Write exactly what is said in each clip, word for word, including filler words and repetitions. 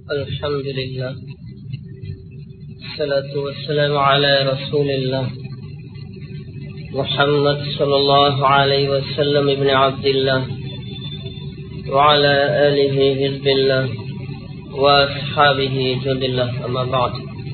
الحمد لله الصلاة والسلام على رسول الله محمد صلى الله عليه وسلم ابن عبد الله وعلى آله حزب الله وأصحابه جند الله. أما بعد،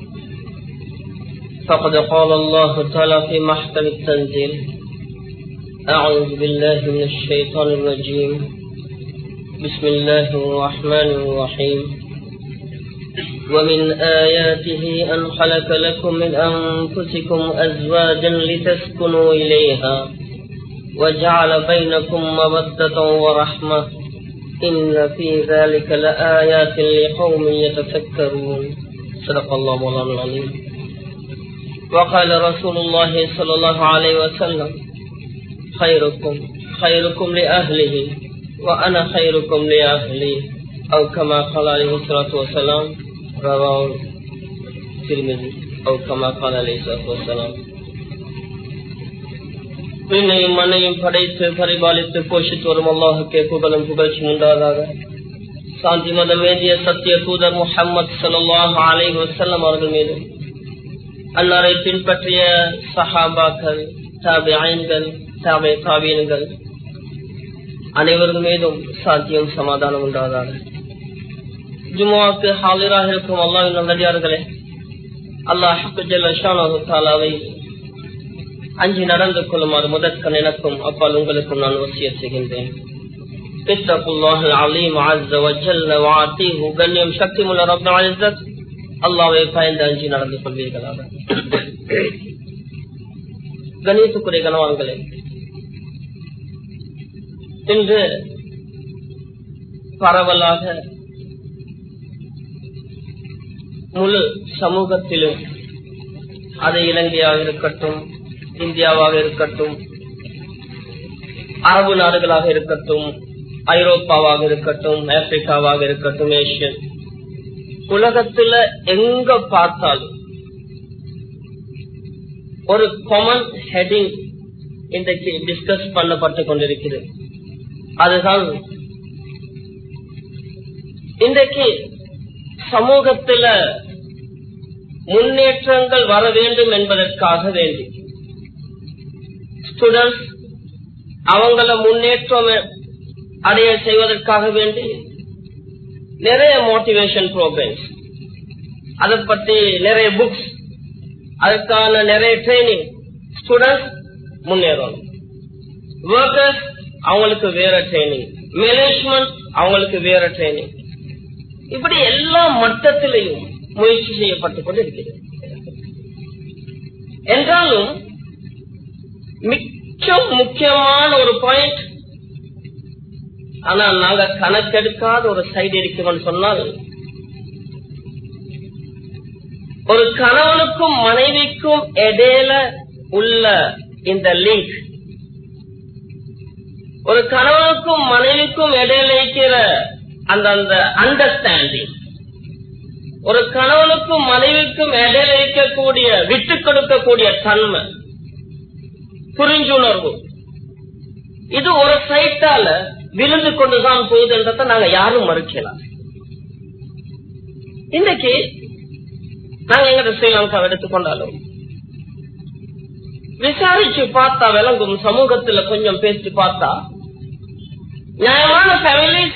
فقد قال الله تعالى في محكم التنزيل: أعوذ بالله من الشيطان الرجيم، بسم الله الرحمن الرحيم. ومن آياته أن خلق لكم من أنفسكم أزواجا لتسكنوا إليها وجعل بينكم مودة ورحمة إن في ذلك لآيات لقوم يتفكرون. صدق الله مولانا العظيم. وقال رسول الله صلى الله عليه وسلم: خيركم خيركم لأهله وأنا خيركم لأهلي، أو كما قال عليه الصلاة والسلام. رواه الترمذي أو كما قال عليه الصلاة والسلام. விண்ணையும் மண்ணையும் படைத்து பரிபாலித்து போஷித்து வரும் அல்லாஹுக்கே புகழும் புகழ்ச்சி உண்டாதாக. சாந்தி மதம் வேதிய சத்திய தூதர் முஹம்மது ஸல்லல்லாஹு அலைஹி வஸல்லம் அவர்கள் மீது, அன்னாரை பின்பற்றிய சஹாபாக்கள், தாபிஈன்கள், தாபி தாபீன்கள் அனைவரும் மீதும் சாந்தியும் சமாதானம் உண்டாதாக. ஜும்ஆவுக்கு ஹாலிராக இருக்கும் அல்லாஹ்வின் நல்லடியார்களே, அல்லாஹ் ஜல்ல ஷானஹு தஆலாவை அஞ்சி நடந்து கொள்ளுமாறு முதற்கண் எனக்கும் அப்பால் உங்களுக்கும் நான் வசியத் செய்கின்றேன். இத்தகுல்லாஹல் அலீம் அஸ்ஸ வ ஜல்ல வ ஆதீஹு. கண்ணியம் சக்திமுள்ள ரப்பல் இஸ்ஸத் அல்லாஹ்வை பயந்து அஞ்சி நடந்து கொள்வீர்களாக. கண்ணியத்துக்குரிய கணவான்களே, இன்று பரவலாக முழு சமூகத்திலும், அது இலங்கையாக இருக்கட்டும், இந்தியாவாக இருக்கட்டும், அரபு நாடுகளாக இருக்கட்டும், ஐரோப்பாவாக இருக்கட்டும், ஆப்பிரிக்காவாக இருக்கட்டும், ஏசியன், உலகத்துல எங்க பார்த்தாலும் ஒரு காமன் ஹெட்டிங் இன்றைக்கு டிஸ்கஸ் பண்ணப்பட்டு கொண்டிருக்கிறது. அதுதான் இன்றைக்கு சமூகத்துல முன்னேற்றங்கள் வர வேண்டும் என்பதற்காக வேண்டி ஸ்டூடெண்ட்ஸ் அவங்கள முன்னேற்றம் அடைய செய்வதற்காக வேண்டி நிறைய மோட்டிவேஷன் ப்ரோக்ராம்ஸ், அதை பற்றி நிறைய புக்ஸ், அதுக்கான நிறைய ட்ரைனிங். ஸ்டூடெண்ட்ஸ் முன்னேறணும், ஒர்க்கர்ஸ் அவங்களுக்கு வேற ட்ரைனிங், மேனேஜ்மெண்ட் அவங்களுக்கு வேற ட்ரைனிங். இப்படி எல்லா மட்டத்திலையும் முயற்சி செய்யப்பட்டுக் கொண்டு இருக்கிறது. என்றாலும் மிக முக்கியமான ஒரு பாயிண்ட், ஆனால் நாங்க கணக்கெடுக்காத ஒரு சைடு இருக்குன்னு சொன்னால், ஒரு கணவனுக்கும் மனைவிக்கும் இடையில உள்ள இந்த லிங்க், ஒரு கணவனுக்கும் மனைவிக்கும் இடையில இருக்கிற அந்த அந்த அண்டர்ஸ்டாண்டிங், ஒரு கணவனுக்கும் மனைவிக்கும் இடையில இருக்கக்கூடிய விட்டு கொடுக்கக்கூடிய தன்மை, புரிஞ்சுணர்வு, இது ஒரு சைட்டால விழுந்து கொண்டுதான் போகுதுன்றத நாங்க யாரும் மறுக்கலாம். இன்னைக்கு நாங்க எங்க ஸ்ரீலங்கா எடுத்துக்கொண்டாலும் விசாரிச்சு பார்த்தா விளங்கும், சமூகத்துல கொஞ்சம் பேசி பார்த்தா நியாயமான ஃபேமிலிஸ்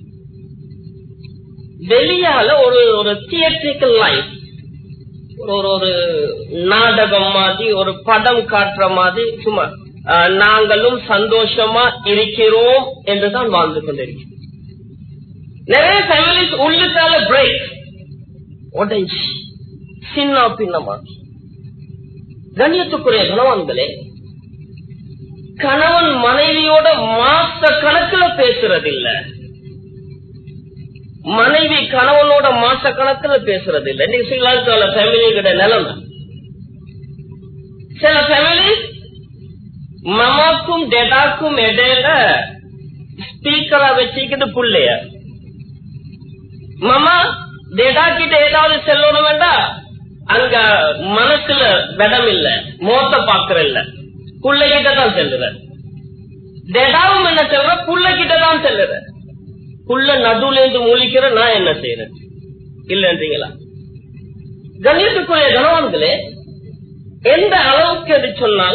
வெளியால ஒரு ஒரு தியேட்ரிக்கல் லைஃப், ஒரு ஒரு நாடகம் மாதிரி, ஒரு படம் காட்டுற மாதிரி, சும்மா நாங்களும் சந்தோஷமா இருக்கிறோம் என்றுதான் வாழ்ந்து கொண்டிருக்கிறோம். நிறைய ஃபேமிலிஸ் உள்ளுக்கால பிரேக் உடைஞ்சி சின்ன பின்னமா. கண்ணியத்துக்குரிய கணவன்களே, கணவன் மனைவியோட மாச கணக்குல பேசுறதில்லை, மனைவி கணவனோட மாச கணக்குல பேசுறது இல்லை. இன்னைக்கு ஸ்ரீலங்கால ஃபேமிலியோட நிலைமை, சில ஃபேமிலி மமாக்கும் டேடாக்கும் இடையில ஸ்பீக்கரா வச்சுக்கிட்டு புள்ளைய, மாமா டேடா கிட்ட ஏதாவது செல்லணும் வேண்டாம், அங்க மனசுல விடம் இல்ல, மோத்த பாக்குற இல்ல, புள்ளை கிட்ட தான் செல்லுற. டேடாவும் என்ன செல்ற, புள்ளை கிட்ட தான் செல்லுற. புள்ள நடுவுல இருந்து மூலிக்கிற, நான் என்ன செய்யறேன்? இல்லைன்றீங்களா? கண்ணியத்துக்குரிய கணவான்களே, எந்த அளவுக்கு என்று சொன்னால்,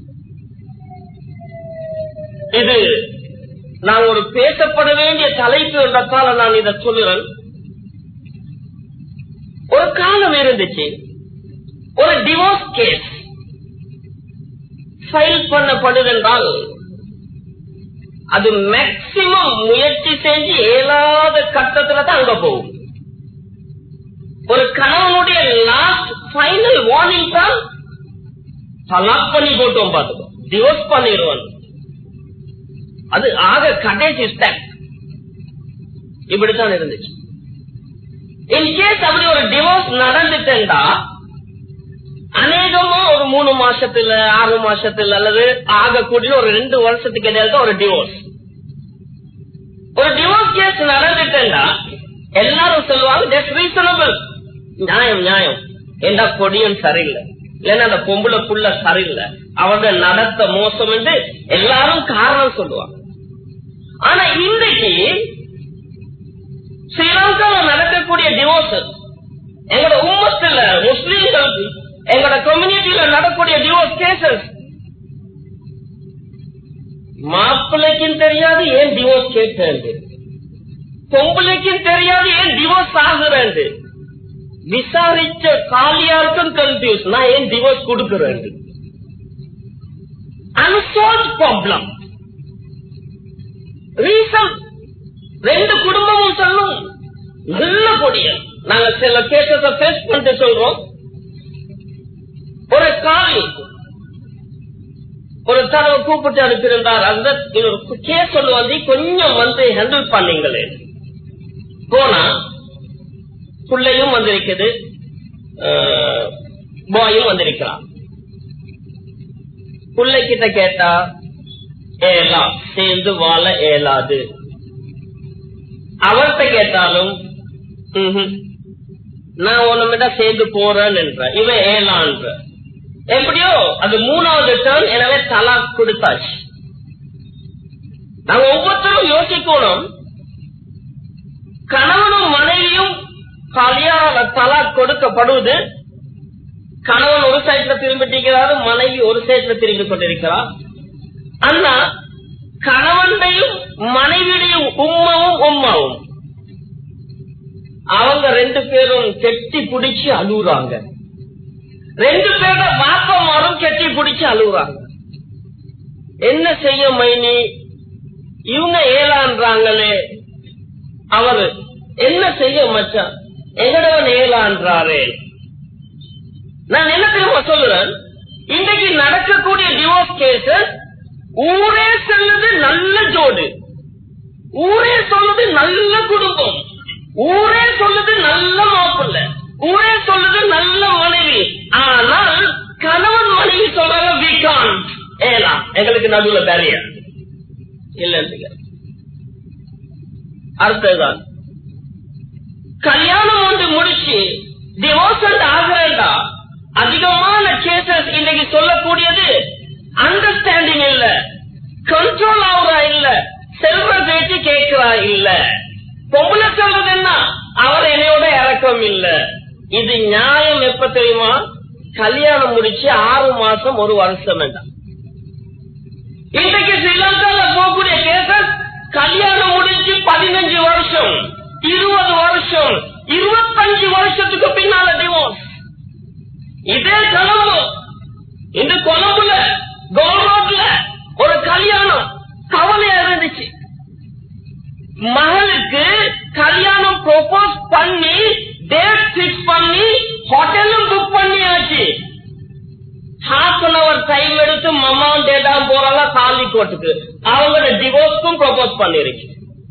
இது நான் ஒரு பேசப்பட வேண்டிய தலைப்பு என்றதால நான் இதை சொல்லுறேன். ஒரு காலம் இருந்துச்சு, ஒரு டிவோர்ஸ் கேஸ் ஃபைல் பண்ணப்படுதென்றால் அது மேக்சிமம் முயற்சி செஞ்சு ஏழாத கட்டத்துல தான் அங்க போகும். ஒரு கணவனுடைய லாஸ்ட் ஃபைனல் வார்னிங் தான் தலாக் பண்ணி போட்டோம், பார்த்துக்கோ, டிவோர்ஸ் பண்ணிடுவான். அது ஆக கடைசி ஸ்டெப். இப்படித்தான் இருந்துச்சு. இன்கேஸ் அப்படி ஒரு டிவோர்ஸ் நடந்துட்டா அநேகமா ஒரு மூணு மாசத்துல ஆறு மாசத்துல அல்லது ஆக கூடிய ஒரு ரெண்டு வருஷத்துக்கு இடையில ஒரு டிவோர்ஸ். ஒரு டிவோர்ஸ் கேஸ் நடந்துட்டா எல்லாரும் சொல்லுவாங்க தட்ஸ் ரீசனபிள், நியாயம் நியாயம், எந்த கொடியும் சரியில்லை, இல்லன்னா அந்த பொம்பளை புள்ள சரியில்லை, அவங்க நடத்த மோசம் என்று எல்லாரும் காரணம் சொல்லுவாங்க. ஆனா இன்றைக்கு ஸ்ரீலங்காவில் நடக்கக்கூடிய டிவோர்ஸ், எங்களோட உம்மத்துல முஸ்லீம்கள் எங்களோட கம்யூனிட்டியில நடக்கூடிய டிவோர்ஸ் கேசஸ், மாப்பிள்ளைக்கும் தெரியாது ஏன் டிவோர்ஸ் கேட்கிறேன், பொம்பளைக்கும் தெரியாது ஏன் டிவோர்ஸ் ஆகுறேன், விசாரிச்ச காலியாருக்கும் கன்ஃபியூஸ், நான் ஏன் டிவோர்ஸ் கொடுக்கிறேன். அன்சால்வ்ட் ப்ராப்ளம். ரீசன் ரெண்டு குடும்பமும் சொல்லும் நல்ல கொடிய. நாங்க சில கேசஸ் ஃபேஸ் பண்ணிட்டு சொல்றோம். ஒரு காலி ஒரு தடவை கூப்பிட்டு அனுப்பியிருந்தார். அந்த கேஸ் சொல்லுவாங்க, கொஞ்சம் வந்து ஹேண்டில் பண்ணீங்களே. போனா பிள்ளையும் வந்திருக்குது, பாயும் வந்திருக்கிறான். பிள்ளை கிட்ட கேட்டா ஏலா சேர்ந்து வாழ ஏலாது. அவர்கிட்ட கேட்டாலும் நான் ஒண்ணுமிட சேர்ந்து போறேன்னு என்ற இவன் ஏலான்ற. எப்படியோ அது மூணாவது டர்ன், எனவே தலாக் கொடுத்தாச்சு. நாங்க ஒவ்வொருத்தரும் யோசிக்கணும், கணவனும் மனைவியும் கல்யாண தலாக் கொடுக்கப்படுவது, கணவன் ஒரு சைட்ல திரும்பிட்டிருக்கிறாரு, மனைவி ஒரு சைட்ல திரும்பி கொண்டிருக்கிறார். ஆனா கணவன்டையும் மனைவியுடையும் உம்மாவும் உம்மாவும் அவங்க ரெண்டு பேரும் கெட்டி பிடிச்சு அழுகுறாங்க. ரெண்டு பேரோட பாப்பமாரும் கெட்டி பிடிச்சு அழுகுறாங்க. என்ன செய்ய மைனி, இவங்க ஏலான்றாங்களே, அவரு என்ன செய்ய மச்சான், எங்கடவன் ஏலான்றாரே. நான் என்ன தெரியுமா சொல்லுறேன், இன்றைக்கு நடக்கக்கூடிய டிவோர்ஸ் கேசஸ் ஊரே சொல்லுது நல்ல ஜோடு, ஊரே சொல்லுது நல்ல குடும்பம், ஊரே சொல்லுது நல்ல மாப்பிள்ளை, ஊரே சொல்லுது நல்ல மனைவி. ஆனால் கணவன் மனைவி சொல்றாங்க we can't, ஏலா, எங்களுக்கு நடுவுல பேரியர் இல்ல. அடுத்ததுதான் கல்யாணம் ஒன்று முடிச்சு டிவோர்ஸ் ஆகிறா. அதிகமான கேசஸ் இன்னைக்கு சொல்லக்கூடியது அண்டர்ஸ்டாண்டிங் இல்ல, கண்ட்ரோல் ஆகுறா இல்ல, செல்வ பேச்சு கேட்கிறா இல்ல. பொம்பளை சொல்றது என்ன, அவர் என்னையோட இறக்கம் இல்ல. இது நியாயம் எப்ப தெரியுமா, கல்யாணம் முடிச்சு ஆறு மாசம் ஒரு வருஷம் வேண்டாம். இன்றைக்கு ஸ்ரீலங்கால போகக்கூடிய கேசஸ் கல்யாணம் முடிச்சு பதினஞ்சு வருஷம், இருபது வருஷம், இருபத்தஞ்சு வருஷத்துக்கு பின்னால டிவோர்ஸ். இதே கொழம்பு, இந்த கொழம்புல கவர்மெண்ட்ல ஒரு கல்யாணம் கவலையா இருந்துச்சு. மகளுக்கு கல்யாணம் ப்ரோபோஸ் பண்ணி டேட் பிக்ஸ் பண்ணி ஹோட்டலும் புக் பண்ணியாச்சு. ஹாஃப் அன் அவர் டைம் எடுத்து மம்மா டேடா போறாங்க காலிக்கோட்டுக்கு. அவங்களோட டிவோர்ஸ்க்கும் ப்ரோபோஸ் பண்ணிருக்கு.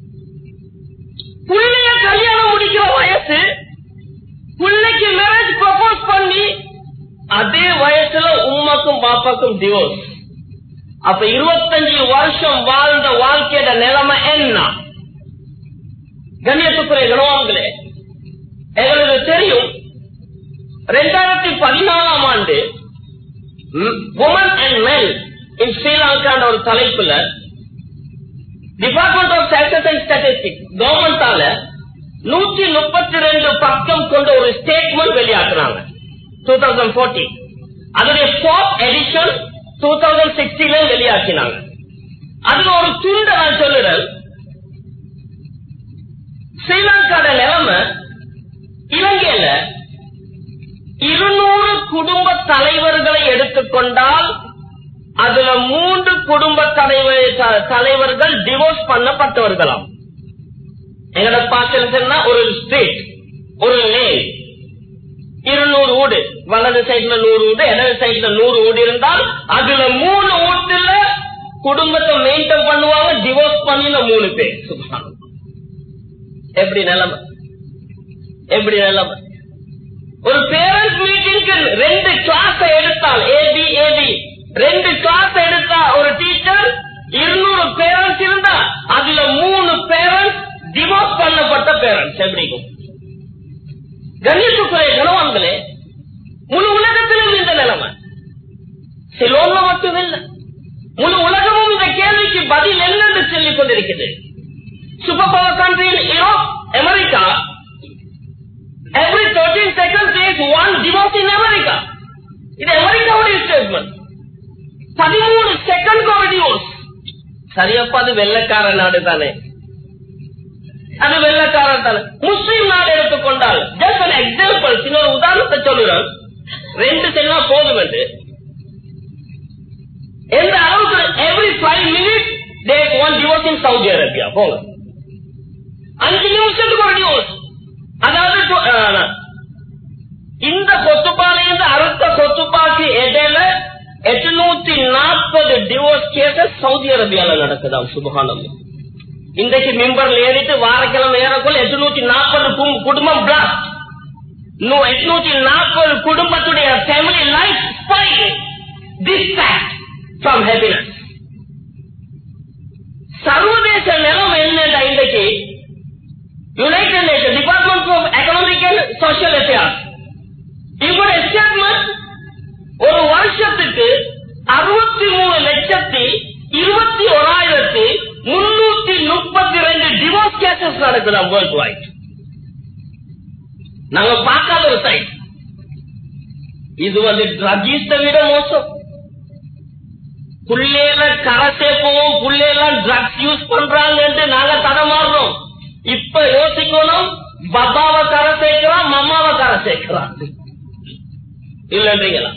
பிள்ளைய கல்யாணம் முடிக்கிற வயசு, பிள்ளைக்கு மேரேஜ் ப்ரோபோஸ் பண்ணி அதே வயசுல உமாக்கும் பாப்பாக்கும் டிவோர்ஸ். அப்ப இருபத்தஞ்சு வருஷம் வாழ்ந்த வாழ்க்கையோட நிலைமை என்ன? கண்ணியத்துக்குரிய கணவான்களே, எங்களுக்கு தெரியும் ரெண்டாயிரத்தி பதினாலாம் ஆண்டு women and men in Sri Lanka ஒரு தலைப்புல டிபார்ட்மெண்ட் ஆஃப் ஸ்டாட்டிஸ்டிக்ஸ் ஸ்டாட்டிஸ்டிக்ஸ் கவர்மெண்டால நூற்றி முப்பத்தி ரெண்டு பக்க கொண்ட ஒரு ஸ்டேட்மெண்ட் வெளியாக்குறாங்க டூ தௌசண்ட் போர்டீன். அதனுடைய ஃபோர்த் எடிஷன் டூ தௌசண்ட் சிக்ஸ்டீன்ல வெளியாக்கினாங்க. அதுல ஒரு துண்ட நான் சொல்லுறேன். ஸ்ரீலங்காட நிலைமை, இலங்கையில இருநூறு குடும்ப தலைவர்களை எடுத்துக்கொண்டால் அதுல மூன்று குடும்ப தலைவர்கள் டிவோர்ஸ் பண்ணப்பட்டவர்களாம். எங்கட பாக்கா ஒரு ஸ்ட்ரீட், ஒரு லேன், இருநூறு வீடு, வலது சைட்ல நூறு வீடு, இடது சைட்ல நூறு வீடு இருந்தால் அதுல மூணு வீட்டுல குடும்பத்தை மெயின்டைன் பண்ணுவாங்க, டிவோர்ஸ் பண்ணின மூணு பேர். எப்படி நிலைமை, எப்படி நிலைமை. ஒரு பேரண்ட்ஸ் மீட்டிங்க்கு ரெண்டு கிளாஸ் எடுத்தால் ஏபி ஏபி ரெண்டு கிளாஸ் எடுத்தா ஒரு டீச்சர் இருநூறு பேரண்ட்ஸ் இருந்தா அதுல மூணு பேரண்ட்ஸ் டிவோர்ஸ் பண்ணப்பட்ட பேரண்ட்ஸ். எப்படிக்கும் கணேசுக்குரிய கணவான்களே, முழு உலகத்திலும் இந்த நிலைமை. சிலோன்ல மட்டும் இல்லை, முழு உலகமும் இந்த கேள்விக்கு பதில் என்னென்று சொல்லிக் கொண்டிருக்கிறது. Super power country in Europe, America, every thirteen seconds there is one divorce in America. இது அமெரிக்காவுடைய ஸ்டேட்மெண்ட். பதிமூணு செகண்ட் ஒரு டிவோர்ஸ். சரியப்பா, அது வெள்ளக்கார நாடு தானே, அது வெள்ளக்காரன் தானே. முஸ்லீம் நாடு எடுத்துக்கொண்டால் ஜஸ்ட் an example, சின்ன ஒரு உதாரணத்தை சொல்லுறேன், ரெண்டு சென்னா போதும் என்று. எந்த அளவுக்கு every five minutes there is one divorce in Saudi Arabia. போங்க, அஞ்சு நிமிஷத்துக்கு ஒரு டிவோர்ஸ். அதாவது இந்த கொத்துப்பாலையிலிருந்து அடுத்த கொத்துப்பாக்கு இடையில எட்டுநூத்தி நாற்பது டிவோர்ஸ் கேசஸ் சவுதி அரேபியால நடக்குதாம். சுபஹானல்லாஹ். இன்றைக்கு மிம்பர்ல ஏறிட்டு வாரக்கிழமை ஏறக்குள்ள எட்டுநூத்தி நாற்பது குடும்பம் பிளாஸ்ட். எட்டுநூத்தி நாற்பது குடும்பத்துடைய family life spoil, distract from happiness. சர்வதேச நிலம் என்னடா இன்றைக்கு united nation department of economic and social affairs இவருடைய ஸ்டேட்மெண்ட் ஒரு வருஷத்துக்கு அறுபத்தி மூணு லட்சத்தி இருபத்தி ஓராயிரத்தி முன்னூத்தி முப்பத்தி ரெண்டு டிவோர்ஸ் கேசஸ் நடக்குதாம் வேர்ல்ட் வைட். நாங்க பார்க்காத ஒரு சைட். இது வந்து ட்ரக்ஸை விட மோசம். புள்ளையில கரை சேர்ப்போம், புள்ளையெல்லாம் ட்ரக்ஸ் யூஸ் பண்றாங்க என்று நாங்க தடமாறுறோம். இப்ப யோசிக்கணும், பாபாவை கரை சேர்க்கிறான், மம்மாவை கரை சேர்க்கிறான் இல்லைன்றீங்களா?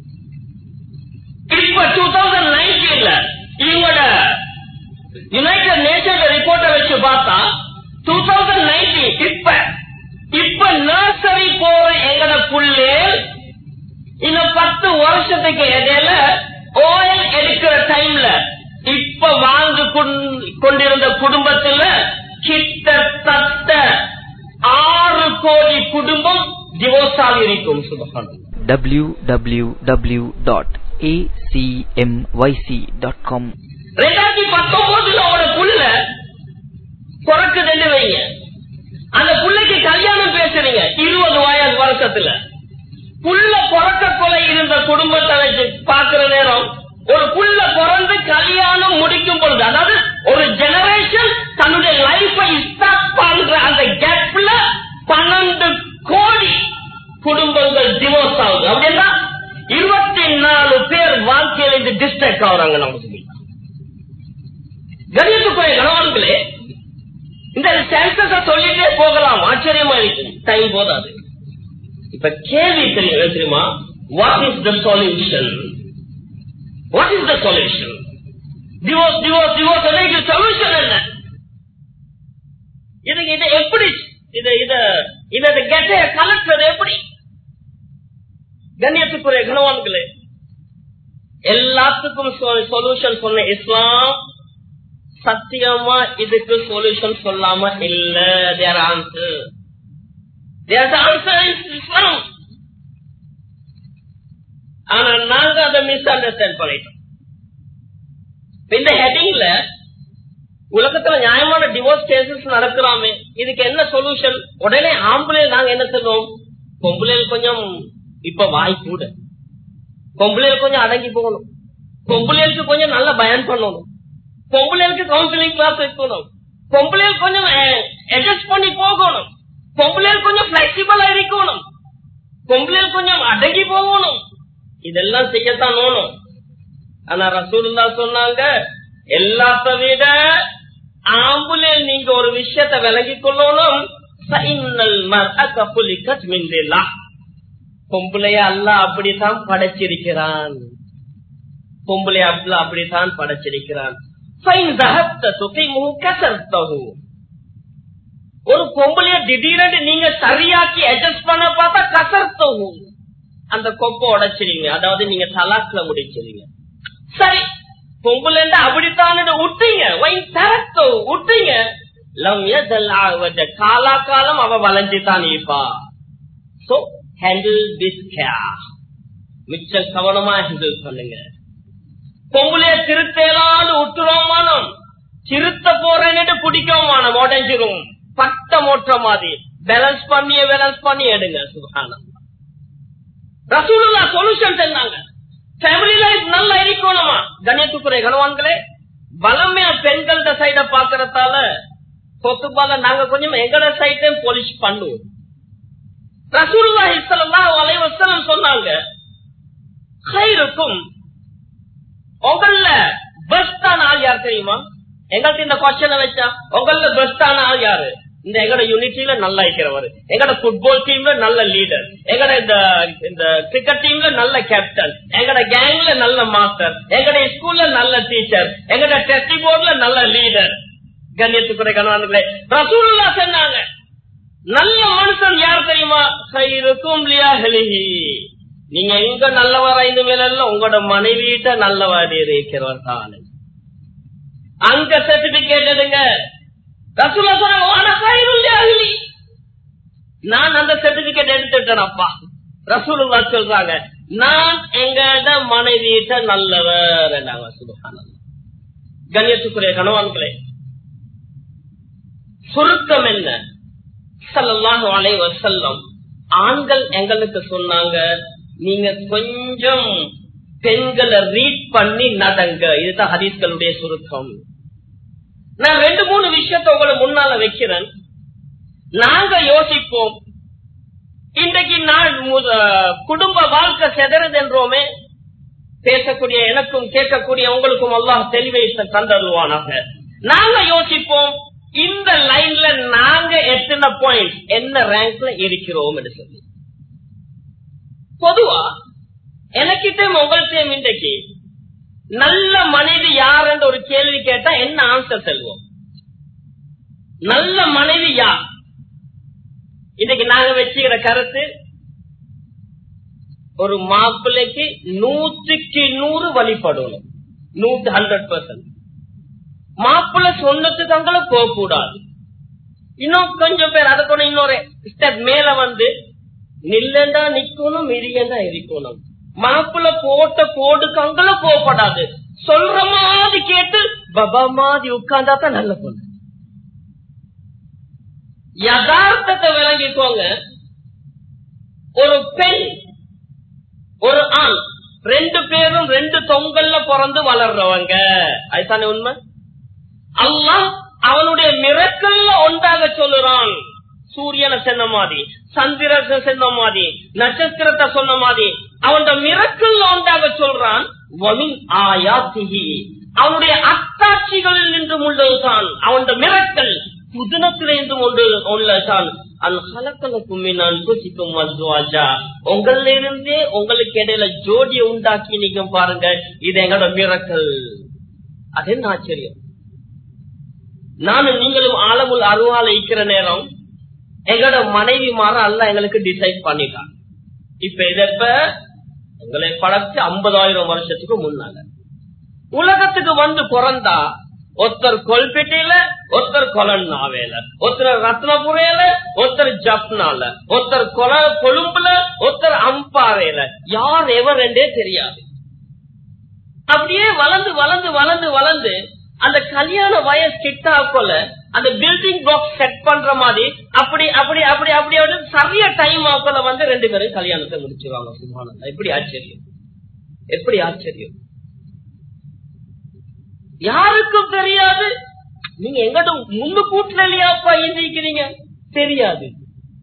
இப்ப டூ தௌசண்ட் நைன்டீன்ல இவங்களோட யுனைடெட் நேஷன் ரிப்போர்ட்டை வச்சு பார்த்தா டூ தௌசண்ட் நைன்டீன் இப்ப இப்ப நர்சரி போற எங்கட புள்ளே இன்னும் பத்து வருஷத்துக்கு இடையில ஓயில் எடுக்கிற டைம்ல இப்ப வாழ்ந்து கொண்டிருந்த குடும்பத்துல கிட்டத்தட்ட ஆறு கோடி குடும்பம் டிவோர்ஸ் ஆகி இருக்கும். W W W dot A C M Y C dot com. ரெண்டாயிரத்தி பத்தொன்பதுல அவட புள்ள பிறக்குதுன்னு வைங்க, அந்த புள்ளைக்கு கல்யாணம் பேசுறீங்க இருபது வயது வருஷத்துல. புள்ள பிறக்க கொலை இருந்த குடும்பத்தை பாக்குற நேரம் ஒரு புள்ள பிறந்து கல்யாணம் முடிக்கும் பொழுது, அதாவது ஒரு ஜெனரேஷன் தன்னுடைய லைஃபை ஸ்டார்ட் பண்ற அந்த கேப்ல பன்னெண்டு கோடி குடும்பங்கள் டிவோர்ஸ் ஆகுது. அப்படின்னா இருபத்தி நாலு பேர் வாழ்க்கையில் இருந்து டிஸ்ட்ராக்ட் ஆகுறாங்க. நம்ம கணியத்துக்குரிய கணவன்களே, இந்த சென்சஸ சொல்லிட்டே போகலாம், ஆச்சரியமா இருக்கு, டைம் போதாது. இப்ப கேள்வி தெரியும் தெரியுமா? What is the solution? What is the solution? Divorce divorce divorce இதுக்கு சொல்யூஷன் என்ன? இதுக்கு இதை எப்படி இதை இதை இதை கெட்டைய கலக்கிறது எப்படி? கண்ணியத்துக்குரிய கணவான்களே, எல்லாத்துக்கும் சொல்யூஷன் சொன்ன இஸ்லாம் சத்தியமா இதுக்கு சொல்யூஷன் சொல்லாம இல்ல. Their answer their answer is Islam. ஆனா நாங்க அதை மிஸ் அண்டர்ஸ்டாண்ட் பண்ணிட்டோம். இந்த ஹெட்டிங்ல உலகத்துல நியாயமான டிவோர்ஸ் கேசஸ் நடக்கிறாமே, இதுக்கு என்ன சொல்யூஷன்? உடனே ஆம்பளை நாங்க என்ன சொல்லுவோம்? பொம்பளைகள் கொஞ்சம் இப்ப வாய் கூட, பொம்பளைகள் கொஞ்சம் அடங்கி போகணும், பொம்பளைகளுக்கு கொஞ்சம் நல்ல பயன் பண்ணணும், பொம்பளைகளுக்கு கவுன்சிலிங் கிளாஸ் வைக்கணும், பொம்பளைகள் கொஞ்சம் அட்ஜஸ்ட் பண்ணி போகணும், பொம்பளையில் கொஞ்சம் பிளெக்சிபிளா இருக்கணும், பொம்பளையில் கொஞ்சம் அடங்கி போகணும், இதெல்லாம் செய்யத்தான் வேணும். ஆனா ரசூலுல்லாஹ் சொன்னாங்க, எல்லாத்த விட ஆம்புலே நீங்க ஒரு விஷயத்தை விலகிக் கொள்ளணும். பொம்பளைய அல்லாஹ் அப்படித்தான் படைச்சிருக்கிறான், பொம்பளைய அல்லாஹ் அப்படித்தான் படைச்சிருக்கிறான். ஒரு பொம்பளைய திடீரென்று நீங்க சரியாக்கி அட்ஜஸ்ட் பண்ண பார்த்தா கசர்த்தவும் அந்த கொப்பை உடைச்சிருங்க, அதாவது நீங்க தலாக்ல முடிச்சிருங்க. சரி, பொம்பளை அப்படித்தான் விட்டீங்க, விட்டீங்க, காலாகாலம் அவ வளைஞ்சுதான் இருப்பா. சோ ஹேண்டில் திஸ் கேர், மிச்சம் கவனமா ஹேண்டில் பண்ணுங்க. பொம்பளைய திருத்தேலான்னு விட்டுறோமானோம், திருத்த போறேன்னு பிடிக்கோமானோம், உடஞ்சிரும் பட்ட மோற்ற மாதிரி. பேலன்ஸ் பண்ணிய பேலன்ஸ் பண்ணி எடுங்க. சுப்ஹானல்லாஹ். ரசூலுல்லாஹ் சொல்யூஷன் சொன்னாங்க. ஃபேமிலி லைஃப் நல்லா இருக்கணுமா? கண்ணியத்துக்குரிய கணவான்களே, வளமையா பெண்கள் சைட பாக்குறதால சொத்துப்பால நாங்க கொஞ்சம் எங்கட சைட்டே போலிஷ் பண்ணுவோம். ரசூலுல்லாஹி ஸல்லல்லாஹு அலைஹி வஸல்லம் சொன்னாங்க, கைருக்கும் உங்கள பெஸ்டான ஆள் யார் தெரியுமா? எங்கள்ட்ட இந்த கொஸ்டினை வச்சா உங்கள பெஸ்டான ஆள் யாரு? இந்த எங்கட யூனிட்டியில நல்லா இருக்கிறவர், எங்கட புட்பால் டீம்ல நல்ல லீடர், எங்கட இந்த கிரிக்கெட் டீம்ல நல்ல கேப்டன், எங்கட கேங்ல நல்ல மாஸ்டர், எங்கட ஸ்கூல்ல நல்ல டீச்சர், எங்கட டெஸ்டி போர்ட்ல நல்ல லீடர். கண்ணியத்துக்குரிய கணவான்களே, ரசூலுல்லாஹ் சொன்னாங்க, நல்ல மனுஷன் யார் தெரியுமா? கைருக்கும் லியாஹ்லிஹி. நீங்க எங்க நல்லவரா இந்த மேல உங்களோட மனைவிட்ட நல்லவாடி இருக்கிறவர் தான். அங்க சர்டிபிகேட் எடுங்க. ரசூலுல்லாஹ் சொன்னாங்க, நான் அந்த சர்டிபிகேட் எடுத்துட்டேன் அப்பா. ரசூலுல்லாஹ் சொல்றாங்க, நான் எங்கட மனைவிட்ட நல்லவர். சுப்ஹானல்லாஹ். கண்ணியத்துக்குரிய கணவான்களே, சுருக்கம் என்ன? ஸல்லல்லாஹு அலைஹி வஸல்லம் ஆண்கள் எங்களுக்கு சொன்னாங்க, நீங்க கொஞ்சம் பெண்களை ரீட் பண்ணி நடங்க. இதுதான் ஹதீஸ்களுடைய சுருக்கம். நான் ரெண்டு மூணு விஷயத்தை உங்களை முன்னால வைக்கிறேன். நாங்க யோசிப்போம், இன்றைக்கு நான் குடும்ப வாழ்க்கை செதறது என்றோமே, பேசக்கூடிய எனக்கும் கேட்கக்கூடிய உங்களுக்கும் அல்லாஹ் தெளிவை தந்தருவானாக. நாங்க யோசிப்போம், இந்த லைன்ல நாங்க எத்தனை பாயிண்ட் என்ன ரேங்க்ல இருக்கிறோம் என்று சொல்லி. பொதுவா எனக்கிட்ட உங்கள்கிட்ட இன்றைக்கு நல்ல மனைவி யார் என்ற ஒரு கேள்வி கேட்டா என்ன ஆன்சர் சொல்வோம்? நல்ல மனைவி யார்? இன்னைக்கு நாங்க வச்சுக்கிற கருத்து, ஒரு மாப்பிள்ளைக்கு நூற்றுக்கு நூறு வழிபடணும், நூற்று ஹண்ட்ரட் பர்சன்ட். மாப்பிள்ளை சொன்னதுக்கு அங்கே போக கூடாது. இன்னும் கொஞ்சம் பேர் அதை கூட இன்னொரு ஸ்டெப் மேல வந்து நில்லண்டா நிக்கணும், மிரியண்டா இருக்கணும். மாப்பிள்ள போட்ட போடுக்கு அங்கல போகப்படாது, சொல்ற மாதிரி கேட்டு பபா மாதிரி உட்கார்ந்தா தான் நல்ல பொண்ணு. யதார்த்தத்தை விளங்கிக்கோங்க. ஒரு பெண் ஒரு ஆண் ரெண்டு பேரும் ரெண்டு தொங்கல்ல பிறந்து வளர்றவங்க, அதுதானே உண்மை. அல்லாஹ் அவனுடைய மிரக்கல்ல ஒன்றாக சொல்லுறான். சூரியனை சொன்ன மாதிரி, சந்திரனை சொன்ன மாதிரி, நட்சத்திரத்தை சொன்ன மாதிரி அவனுடைய மிரக்கல்ல ஒன்றாக சொல்றான். அவனுடைய அத்தாட்சிகளில் நின்று உள்ளதுதான் அவனுடைய மிரக்கல், புதினத்திலிருந்து உள்ளதுதான். உங்கள இருந்தே உங்களுக்கு இடையில ஜோடியை உண்டாக்கி நீங்க பாருங்க, இது எங்களோட மிரக்கல். அது என்ன ஆச்சரியம். நானும் நீங்களும் ஆலமுல் அருவால இருக்கிற நேரம் எங்களோட மனைவி மாற அல்ல எங்களுக்கு டிசைட் பண்ணிட்டான். இப்ப இதப்ப உங்களை படைச்சு ஐம்பதாயிரம் வருஷத்துக்கு முன்னால உலகத்துக்கு வந்து பிறந்தா ஒருத்தர் கொல்பேட்டையில, ஒருத்தர் கொலன்னாவேல, ஒருத்தர் ரத்னபுரையில, ஒருத்தர் ஜப்னால, ஒருத்தர் கொல கொழும்புல, ஒருத்தர் அம்பாறையில, யார் எவர் என்றே தெரியாது. அப்படியே வளர்ந்து வளர்ந்து வளர்ந்து வளர்ந்து அந்த கல்யாண வயசு கிட்டா போல அந்த பில்டிங் பிளாக் செட் பண்ற மாதிரி அப்படி அப்படி அப்படி அப்படி சரிய டைம் ஆக்கல வந்து ரெண்டு பேரும் கல்யாணத்தை முடிச்சுவாங்க. சுப்ஹானல்லாஹ். எப்படி ஆச்சரியம், எப்படி ஆச்சரியம். யாருக்கும் தெரியாது. நீங்க எங்கிட்ட முன்னு கூட்டுல இல்லையாப்பா எழுந்திருக்கிறீங்க தெரியாது.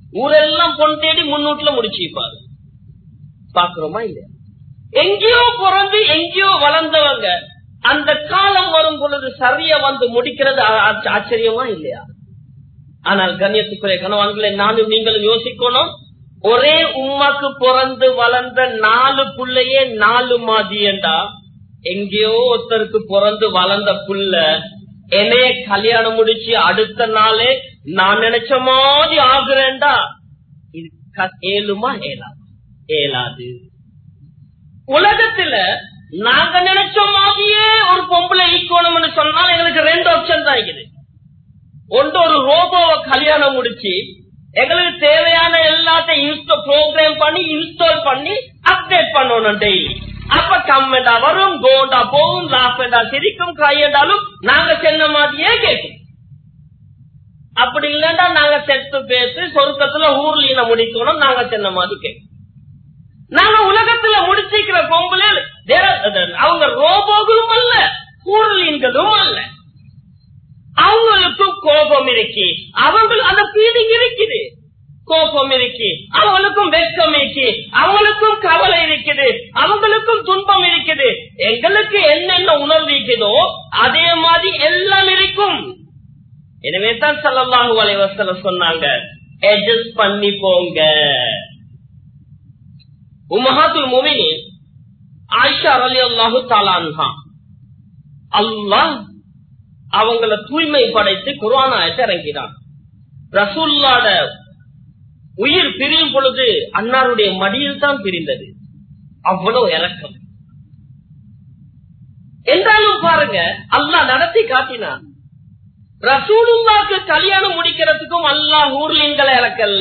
ஊரெல்லாம் பொன் தேடி முன்னூட்டுல முடிச்சுப்பாரு. பாக்குறோமா இல்லையா? எங்கேயோ பிறந்து எங்கேயோ வளர்ந்தவங்க அந்த காலம் வரும் பொழுது சரிய வந்து முடிக்கிறது ஆச்சரியமா இல்லையா? ஆனால் கண்ணியத்துக்குரிய கணவான்களை நானும் நீங்களும் யோசிக்கணும். ஒரே உம்மாக்கு பிறந்து வளர்ந்த நாலு புள்ளையே நாலு மாதியண்டா, எங்கேயோ ஒருத்தருக்கு பிறந்து வளர்ந்த புள்ள என்னைய கல்யாணம் முடிச்சு அடுத்த நாளே நான் நினைச்ச மாதிரி ஆகுறேன்டா, இது ஏழுமா? ஏழாது ஏழாது. உலகத்துல நாங்க நினைச்ச மாதிரியே ஒரு பொம்பளை ஈக்கணும்னு சொன்னால் எங்களுக்கு ரெண்டு ஆப்ஷன் தான் இருக்குது. ஒன்று, ஒரு ரோபோவை கல்யாணம் முடிச்சு எங்களுக்கு தேவையான எல்லாத்தையும் ப்ரோக்ராம் பண்ணி இன்ஸ்டால் பண்ணி அப்டேட் பண்ணணும் டெய்லி. அப்ப கம்மெண்டா வரும், கோண்டா போகும், லாஃபெண்டா சிரிக்கும், கையண்டாலும் நாங்க சொன்ன மாதிரியே கேட்கும். அப்படி இல்லைண்டா நாங்க செத்து பேசி சொருக்கத்துல ஊர்லீன முடிக்கணும், நாங்க சொன்ன மாதிரி கேட்கும். நாங்க உலகத்துல முடிச்சிக்கிற பொம்பளை அவங்க ரோபோகளும் அல்ல, ஊர்லீன்களும் அல்ல. அவங்களுக்கும் கோபம் இருக்கு, அவங்களுக்கு அந்த ஃபீலிங் இருக்குது. கோபம் இருக்கு, அவங்களுக்கும் வெட்கம் இருக்கு, அவங்களுக்கும் கவலை இருக்குது, அவங்களுக்கும் துன்பம் இருக்குது. எங்களுக்கு என்னென்ன உணர்வு இருக்குதோ அதே மாதிரி எல்லாம் இருக்கும். எனவே தான் ஸல்லல்லாஹு அலைஹி வஸல்லம் சொன்னாங்க, அட்ஜஸ்ட் பண்ணி போங்க. உம்மஹாத்துல் முஃமினீன் ஆயிஷா ரலியல்லாஹு தஆலா அன்ஹா, அல்லாஹ் அவங்கள தூய்மை படைத்து குர்ஆன் ஆயத்தை இறங்கினான். ரசூலுல்லாஹ்வோட உயிர் பிரியும் பொழுது அன்னாருடைய மடியில் தான் பிரிந்தது. அவ்வளவு இரக்கம். என்றாலும் பாருங்க, அல்லாஹ் நடத்தி காட்டினான். ரசூலுல்லாஹ்க்கு கல்யாணம் முடிக்கிறதுக்கும் அல்லாஹ் ஊர்லீன்களை இறக்கல்ல,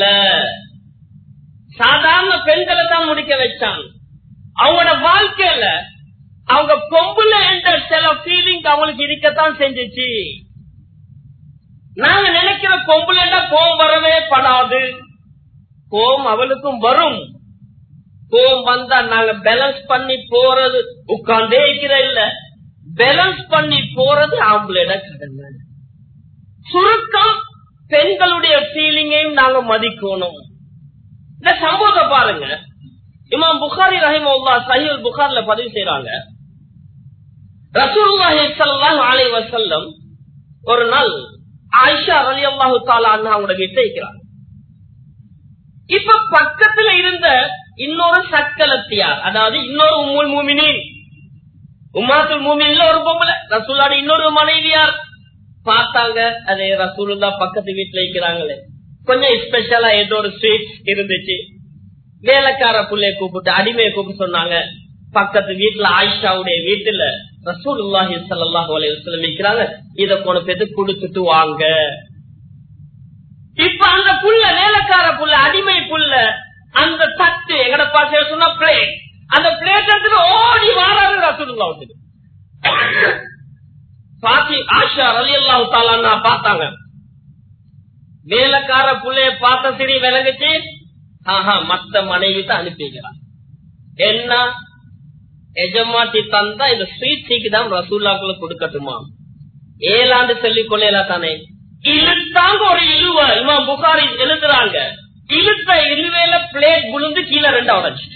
சாதாரண பெண்களை தான் முடிக்க வச்சான். அவங்களோட வாழ்க்கையில அவங்க பொம்புல என்ற சில ஃபீலிங் அவங்களுக்கு இருக்கத்தான் செஞ்சிச்சு. நாங்க நினைக்கிற பொம்புல கோபம் வரவே படாது, கோபம் அவளுக்கும் வரும். கோபம் வந்தா நாங்க பேலன்ஸ் பண்ணி போறது, உட்கார்ந்தே இருக்கிற இல்ல, பேலன்ஸ் பண்ணி போறது ஆம்பளை கடமை. சுருக்கம், பெண்களுடைய ஃபீலிங்கையும் நாங்க மதிக்கணும். இந்த சம்பவத்தை பாருங்க, இமாம் புகாரி ரஹிமஹுல்லாஹ் சஹீஹ் புகாரில பதிவு செய்றாங்க. ரசூலுல்லாஹி ஸல்லல்லாஹு அலைஹி வஸல்லம் ஒரு நாள் ஆயிஷா ரலியல்லாஹு தஆலா அன்ஹா அவங்க வீட்டை இருக்கிறாங்க. இப்ப பக்கத்துல இருந்த இன்னொரு சக்கலத்தியார், அதாவது இன்னொரு உம்முல் மூமினீன், உம்மாத்துல் மூமினீன்ல ஒரு பொம்பளை, ரசூலுல்லாஹி இன்னொரு மனைவியார் பார்த்தாங்க. அதே ரசூலுல்லாஹ் பக்கத்து வீட்டுல இருக்கிறாங்களே, கொஞ்சம் ஸ்பெஷலா ஏதோ ஒரு ஸ்வீட் இருந்துச்சு. வேலைக்கார புள்ளைய கூப்பிட்டு அடிமையை கூப்பிட்டு சொன்னாங்க, பக்கத்து வீட்டுல ஆயிஷாவுடைய வீட்டுல ரசூலுல்லாஹி ஸல்லல்லாஹு அலைஹி வஸல்லம் இருக்கிறாங்க, இத கொண்டு போய் கொடுத்துட்டு வாங்க. இப்ப அந்த புள்ள, வேலைக்கார புள்ள, அடிமை புள்ள, அந்த தட்டு எங்கட பாச சொன்னா பிளேட், அந்த பிளேட் எடுத்துட்டு ஓடி வாராரு ரசூலுல்லாஹ். பாத்தி ஆயிஷா ரலியல்லாஹு தஆலா பார்த்தாங்க. வேலைக்கார புள்ளைய பார்த்த சரி விளங்குச்சு, ஆஹா மத்த மனைவிட்டு அனுப்பிக்கிறான். என்ன எஜமாட்டி தந்தா இந்த ஸ்வீட் சீக்கு தான் ரசூலுல்லாஹ்க்கு கொடுக்கட்டுமா? ஏழாண்டு சொல்லிக் கொள்ளல தானே. இழுத்தாங்க ஒரு இழுவ, இமாம் புகாரி எழுதுறாங்க, இழுத்த இழுவையில பிளேட் விழுந்து கீழே ரெண்டா உடைச்சு.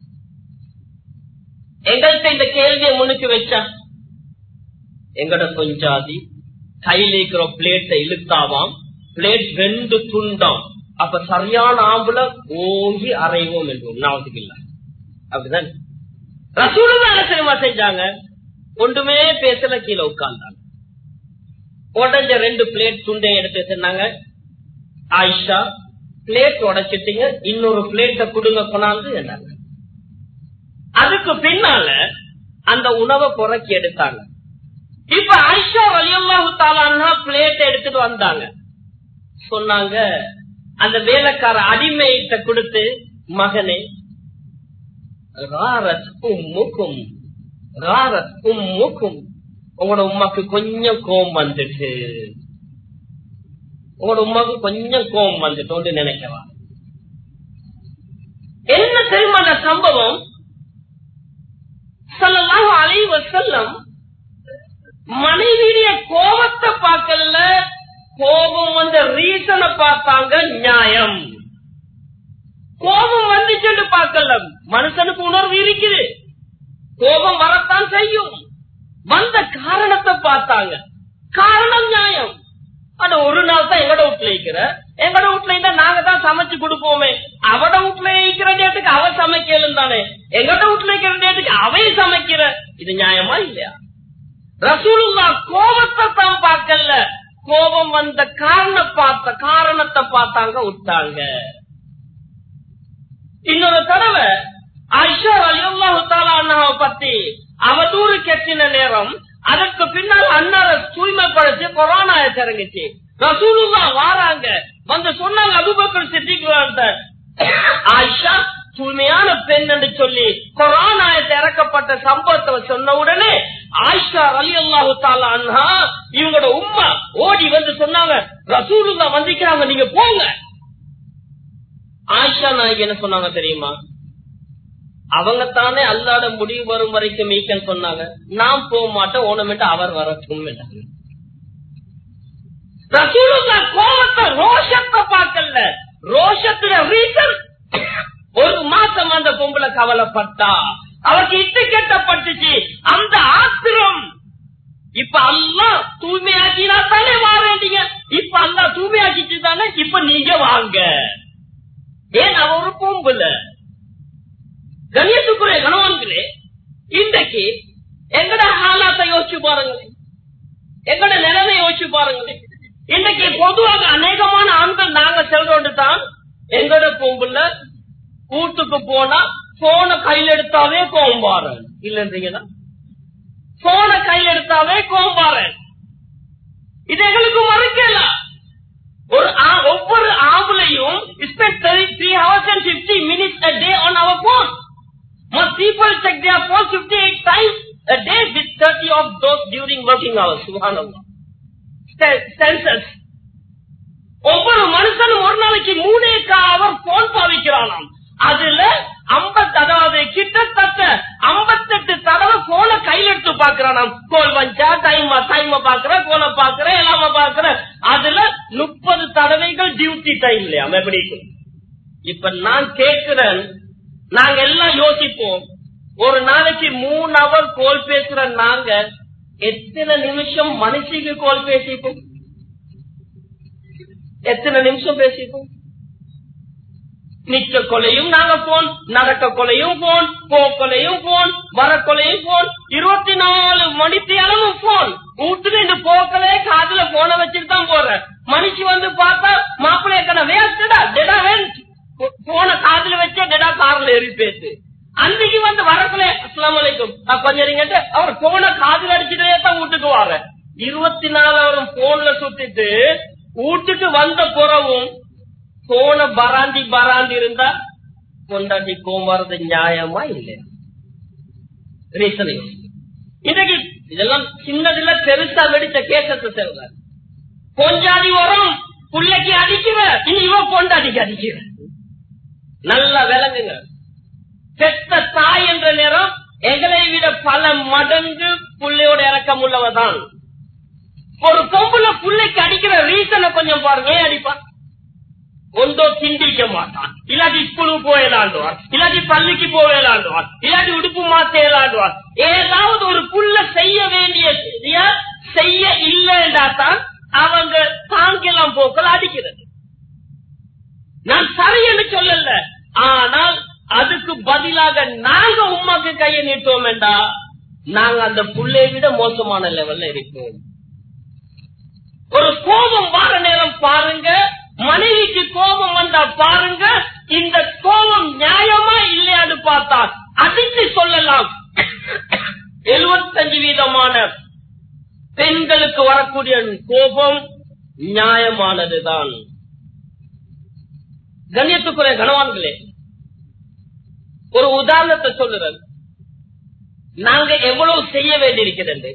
எங்கள்கிட்ட இந்த கேள்வியை முன்னுக்கு வச்சா, எங்கட கொஞ்சாதி கையில இருக்கிற பிளேட்டை இழுத்தாவாம், பிளேட் ரெண்டு துண்டாம். அப்ப சரியான ஆம்புல ஓங்கி அறைவோம் என்றும் நாவதுக்கு இல்ல. அப்படிதான் ரசூலுல்லாஹ் என்ன தெரியுமா செஞ்சாங்க? ஒன்றுமே பேசல, கீழே உட்கார்ந்தாங்க. உடஞ்ச ரெண்டு பிளேட் துண்டை எடுத்து சொன்னாங்க, ஆயிஷா பிளேட் உடைச்சிட்டீங்க, இன்னொரு பிளேட்டை கொடுங்க கொண்டாந்து என்றாங்க. அதுக்கு பின்னால அந்த உணவை புறக்கி எடுத்தாங்க. இப்ப ஆயிஷா ரலியல்லாஹு தஆலா அன்ஹா பிளேட் எடுத்துட்டு வந்தாங்க. சொன்னாங்க, அந்த வேலைக்கார அடிமையிட்ட கொடுத்து, மகனே ராரத் உம்முக்கும் ராரத் உம்முக்கும், உங்களோட உமாக்கு கொஞ்சம் கோபம் வந்துட்டு, உங்களோட உமாக்கு கொஞ்சம் கோபம் வந்துட்டு நினைக்கலாம். என்ன தெரியுமா அந்த சம்பவம்? ஸல்லல்லாஹு அலைஹி வஸல்லம் மனைவிய கோபத்தை பார்க்கல, கோபம் வந்த ரீசனை பார்த்தாங்க, நியாயம். கோபம் வந்துச்சு பார்க்கல, மனுஷனுக்கு உணர்வு இருக்குது, கோபம் வரத்தான் செய்யும். வந்த காரணத்தை பார்த்தாங்க, காரணம் நியாயம். ஆனா ஒரு நாள் தான் எங்கட வீட்டுல இருக்கிற, எங்கட வீட்டுல இருந்தா நாங்க தான் சமைச்சு கொடுப்போமே, அவட வீட்டுல இருக்கிற நேரத்துக்கு அவ சமைக்கலும் தானே, எங்கட வீட்டுல இருக்கிற நேரத்துக்கு அவை சமைக்கிற, இது நியாயமா இல்லையா? ரசூலுல்லாஹ் கோபத்தை தான் பார்க்கல, கோபம் வந்த காரண பார்த்த காரணத்தை பார்த்தாங்க, விட்டாங்க. இன்னொரு தடவை ஆயிஷா ரலியல்லாஹு தஆலா அன்ஹாவை பத்தி அவதூறு கெட்டின நேரம், அதற்கு பின்னால் அன்னார தூய்மைப்படுத்தி கொரோனா இறங்குச்சு. ரசூலுல்லாஹ் வாராங்க, வந்து சொன்னாங்க அபூபக்கர் சித்திக் ஆயிஷா தூய்மையான பெண் என்று சொல்லி கொரோனா இறக்கப்பட்ட சம்பவத்தை சொன்ன உடனே ஆயிஷா ரலியல்லாஹு தஆலா அன்ஹா இவங்களோட உம்மா ஓடி வந்து சொன்னாங்க, ரசூலுல்லாஹ் வந்திருக்காங்க, நீங்க போங்க. ஆயிஷா நாயகி என்ன சொன்னாங்க தெரியுமா? அவங்க தானே அல்லாட முடிவு வரும் வரைக்கும் மீக்கன்னு சொன்னாங்க, நான் போக மாட்டேன், ஓனமெண்ட் அவர் வரட்டும். ரசூலுல்லாஹ் கோபத்தை ரோஷத்தை பார்க்கல, ரோஷத்துல ரீசன் ஒரு மாசம் அந்த பொம்பளை கவலைப்பட்டா, அவருக்கு இட்டு கெட்டப்பட்டுச்சு அந்த ஆத்திரம். இப்ப அல்லாஹ் தூய்மையாக்கினா தானே வாரீங்க, இப்ப அல்லாஹ் தூய்மையாக்கிட்டு தானே, இப்ப நீங்க வாங்க. ஏன் அவ ஒரு பொம்பளை. கண்ணியத்துக்குரிய கணவன்களே, இன்றைக்கு எங்கட ஹாலாத்தை யோசிச்சு பாருங்களேன், எங்கட நிலைமை யோசிச்சு பாருங்களேன். இன்றைக்கு பொதுவாக அநேகமான ஆண்கள் நாங்க செல்றோண்டு தான் எங்கட பொம்புல வீட்டுக்கு போனா போன கையில் எடுத்தாவே கோம்பாரு இல்லைன்றீங்களா? போன கையில் எடுத்தாவே கோம்பாரு. இது எங்களுக்கு மறுக்கல. ஒரு ஒவ்வொரு ஆம்பளையும் spend three hours and fifty minutes a day on our phone. Most people check their phone fifty-eight times a day, with thirty of those during working hours. Subhanallah. Census. ஒவ்வொரு மனுஷனும் ஒரு நாளைக்கு மூணே அவர் போன் பாவிக்கிறானாம். அதுல ஐம்பது அதாவது கிட்டத்தட்ட ஐம்பத்தெட்டு தடவை போன கையில் எடுத்து பாக்குறானாம். கோல் வஞ்சா டைம் டைம் பாக்குற, கோல பாக்குற, எல்லாம பாக்குற. அதுல முப்பது தடவைகள் டியூட்டி டைம் இல்லையா? எப்படி? இப்ப நான் கேட்கிறேன், நாங்க எல்லாம் யோசிப்போம், ஒரு நாளைக்கு மூணு அவர் கோல் பேசுற நாங்க எத்தனை நிமிஷம் மனுஷிக்கு கோல் பேசிப்போம்? எத்தனை நிமிஷம் பேசிப்போம்? நிக்க கொலையும் நாங்க போன், நடக்க கொலையும் போன், போக்கொலையும் போன், வர கொலையும் போன், இருபத்தி நாலு மணித்தி அளவும் போன். வீட்டுல இந்த போக்கலே காதுல போன வச்சுட்டு தான் போற மனுஷி வந்து பார்த்தா மாப்பிள்ளை எத்தனை வேஸ்டா டெடா வேஸ்ட் போன காதுல வச்சா டெடா கார்ல ஏறி பேசு. அன்னைக்கு வந்து வரக்குள்ள அஸ்ஸலாமு அலைக்கும் கொஞ்சம் அவர் போன காதுல அடிச்சுட்டே தான் வீட்டுக்கு வர. இருபத்தி நாலு அவரும் போன்ல சுத்திட்டு வீட்டுக்கு வந்த புறவும் போன பராண்டி பராண்டி இருந்தா கொண்டாடி கோமாறது நியாயமா இல்லையா? இன்னைக்கு இதெல்லாம் சின்னதுல பெருசா வெடிச்ச கேசத்தை செல்ற பொஞ்சாதி வரும் புள்ளைக்கு அடிக்கிற, இனி இவன் பொண்டாடிக்கு அடிக்கிற. நல்லா விளங்குங்க. பெத்த தாய் என்ற நேரம் எங்களை விட பல மடங்கு புள்ளையோட இறக்கம் உள்ளவதான். ஒரு பொம்புல புள்ளைக்கு அடிக்கிற ரீசனை கொஞ்சம் பாருங்க. ஏன் அடிப்பான்? ஒன்றோ சிந்திக்க மாட்டான், இல்லாட்டி ஸ்கூலுக்கு போய் விளையாடுவார், இல்லாட்டி பள்ளிக்கு போய் விளையாடுவார், இல்லாட்டி உடுப்பு மாத்த விளையாடுவார். ஏதாவது ஒரு புள்ள செய்ய வேண்டிய செய்ய இல்லைன்றா தான் அவங்க தாங்கெல்லாம் போக்கள் அடிக்கிறது. நான் சரியன்னு சொல்லல, ஆனால் அதுக்கு பதிலாக நாங்க உமாக்கு கையை நீட்டோம் என்றா நாங்க அந்த புள்ளையை விட மோசமான லெவல்ல இருப்போம். ஒரு கோபம் வார நேரம் பாருங்க, மனைவிக்கு கோபம் வந்தா பாருங்க, இந்த கோபம் நியாயமா இல்லையான்னு பார்த்தா அடித்து சொல்லலாம். எழுபத்தஞ்சு வீதமான பெண்களுக்கு வரக்கூடிய கோபம் நியாயமானதுதான். கண்ணியத்துக்குரிய கணவான்களே, ஒரு உதாரணத்தை சொல்லுறேன். நாங்க எவ்வளவு செய்ய வேண்டியிருக்கிறது.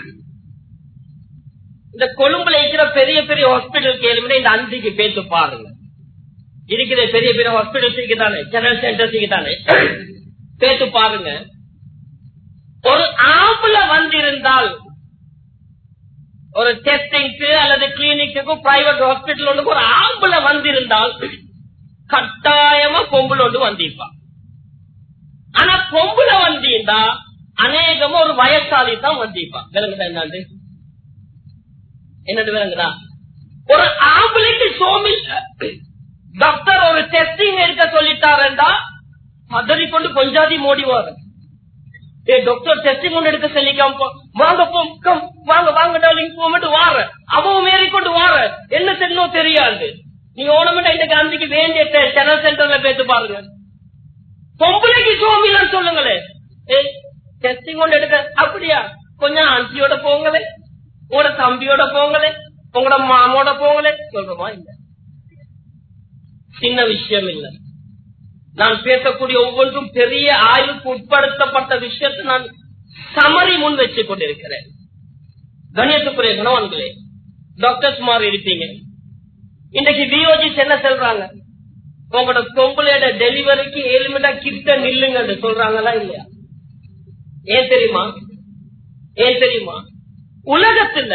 இந்த கொழும்புல இருக்கிற பெரிய பெரிய ஹாஸ்பிட்டல் கேள்வி இந்த அஞ்சுக்கு பேச்சு பாருங்க. இருக்கிற பெரிய பெரிய ஹாஸ்பிட்டல் தானே, ஜெனரல் சென்டர் தானே, பேச்சு பாருங்க. ஒரு ஆம்புல வந்திருந்தால் ஒரு டெஸ்டிங்க்கு அல்லது கிளினிக்கு பிரைவேட் ஹாஸ்பிட்டல் ஒன்றுக்கு ஒரு ஆம்புல வந்திருந்தால் கட்டாயமா பொம்புளோடு வந்திப்பா. ஆனா பொம்புல வந்தீண்டா அநேகமா ஒரு வயசாளி தான் வந்திப்பா. விளங்குதா என்னாண்டு என்னது விளங்குதா? ஒரு ஆம்பளைக்கு சோமில் டாக்டர் ஒரு டெஸ்டிங் எடுக்க சொல்லிட்டாருண்டா பதறி கொண்டு கொஞ்சாதி மோடிவாரு. ஏ டாக்டர் டெஸ்டிங் கொண்டு எடுக்க சொல்லிக்காம வாங்க போம் வாங்க வாங்க டார்லிங் போட்டு வார அவன் மேறி கொண்டு வார என்ன செய்யணும் தெரியாது. நீ ஓனமெண்டா இந்த காந்திக்கு வேண்டிய சென்ட்ரல் சென்டர்ல பேத்து பாருங்க. பொம்பளைக்கு சோமில சொல்லுங்களே டெஸ்டிங் கொண்டு எடுக்க அப்படியா கொஞ்சம் ஆண்டியோட போங்களே, உங்களோட தம்பியோட போங்களே, உங்களோட மாமோட போங்களே சொல்றோமா? இல்ல, சின்ன விஷயம் இல்ல. நான் பேசக்கூடிய ஒவ்வொன்றும் பெரிய ஆய்வுக்கு உட்படுத்தப்பட்ட விஷயத்தை நான் சமரி முன் வச்சு கொண்டிருக்கிறேன். கணியத்துக்குரிய கணவன்களே, டாக்டர்ஸ் மாதிரி இருப்பீங்க. இன்றைக்கு பிஓஜிஸ் என்ன சொல்றாங்க? உங்களோட பொம்பளையோட டெலிவரிக்கு ஏழு மினிட்டா கிட்ட நில்லுங்க சொல்றாங்களா இல்லையா? ஏன் தெரியுமா? ஏன் தெரியுமா? உலகத்துல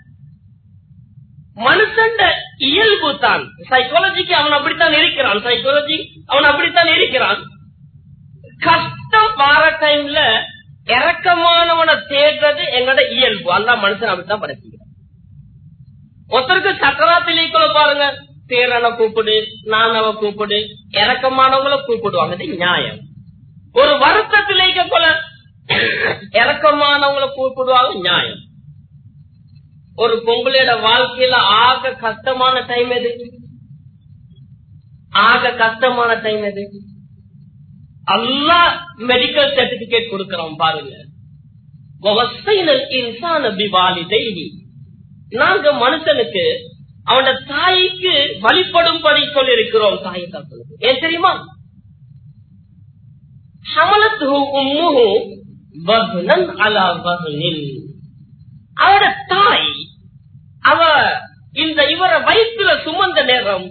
மனுஷன் இயல்பு தான், சைக்காலஜிக்கு அவன் அப்படித்தான் இருக்கிறான். சைக்காலஜி அவன் அப்படித்தான் இருக்கிறான். கஷ்டம் வார டைம்ல இறக்கமானவனை தேடுறது எங்களோட இயல்பு. அல்ல மனுஷன் அப்படித்தான் படைக்கிறான். ஒருத்தருக்கு சக்கராத்திலேக்குள்ள பாருங்க, பேரனை கூப்பிடு, நானவ கூப்பிடு, இறக்கமானவங்களை கூப்பிடுவாங்க. இது நியாயம். ஒரு வருத்தத்திலேக்க போல இறக்கமானவங்களை கூப்பிடுவாங்க, நியாயம். ஒரு பொம்பளையோட வாழ்க்கையில ஆக கஷ்டமான டைம் எது? ஆக கஷ்டமான டைம் எது? அல்லாஹ் மெடிக்கல் சர்டிபிகேட் கொடுக்கிறோம் பாருங்க. நாங்க மனுஷனுக்கு அவனோட தாய்க்கு வழிபடும்படி சொல்லி இருக்கிறோம். தாயை காப்பது ஏன் தெரியுமா? அவட தாய் அவ இந்த இவரை வயிற்றுல சுமந்த நேரம்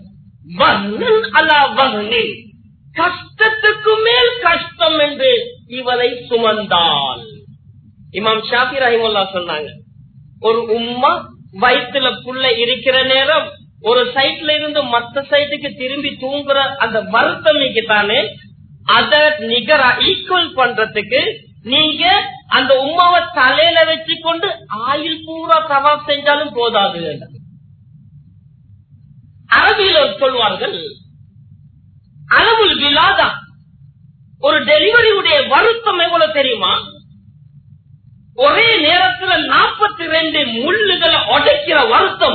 கஷ்டத்துக்கு மேல் கஷ்டம் என்று இவரை சுமந்தாள். இமாம் ஷாஃபி ரஹிமல்லா சொன்னாங்க, ஒரு உம்மா வயிற்றுல புள்ள இருக்கிற நேரம் ஒரு சைட்ல இருந்து மத்த சைட்டுக்கு திரும்பி தூங்குற அந்த வருத்தம் தானே, அதை நிகரா ஈக்குவல் பண்றதுக்கு நீங்க அந்த உம்மாவை தலையில வச்சு கொண்டு ஆயுள் பூரா தவாப் செஞ்சாலும் போதாது. அரபியில் சொல்வார்கள், அளவுல் விலாதா, ஒரு டெலிவரியுடைய வருத்தம் எவ்வளவு தெரியுமா? ஒரே நேரத்தில் நாற்பத்தி ரெண்டு முள்ளுகளை உடைக்கிற வருத்தம்.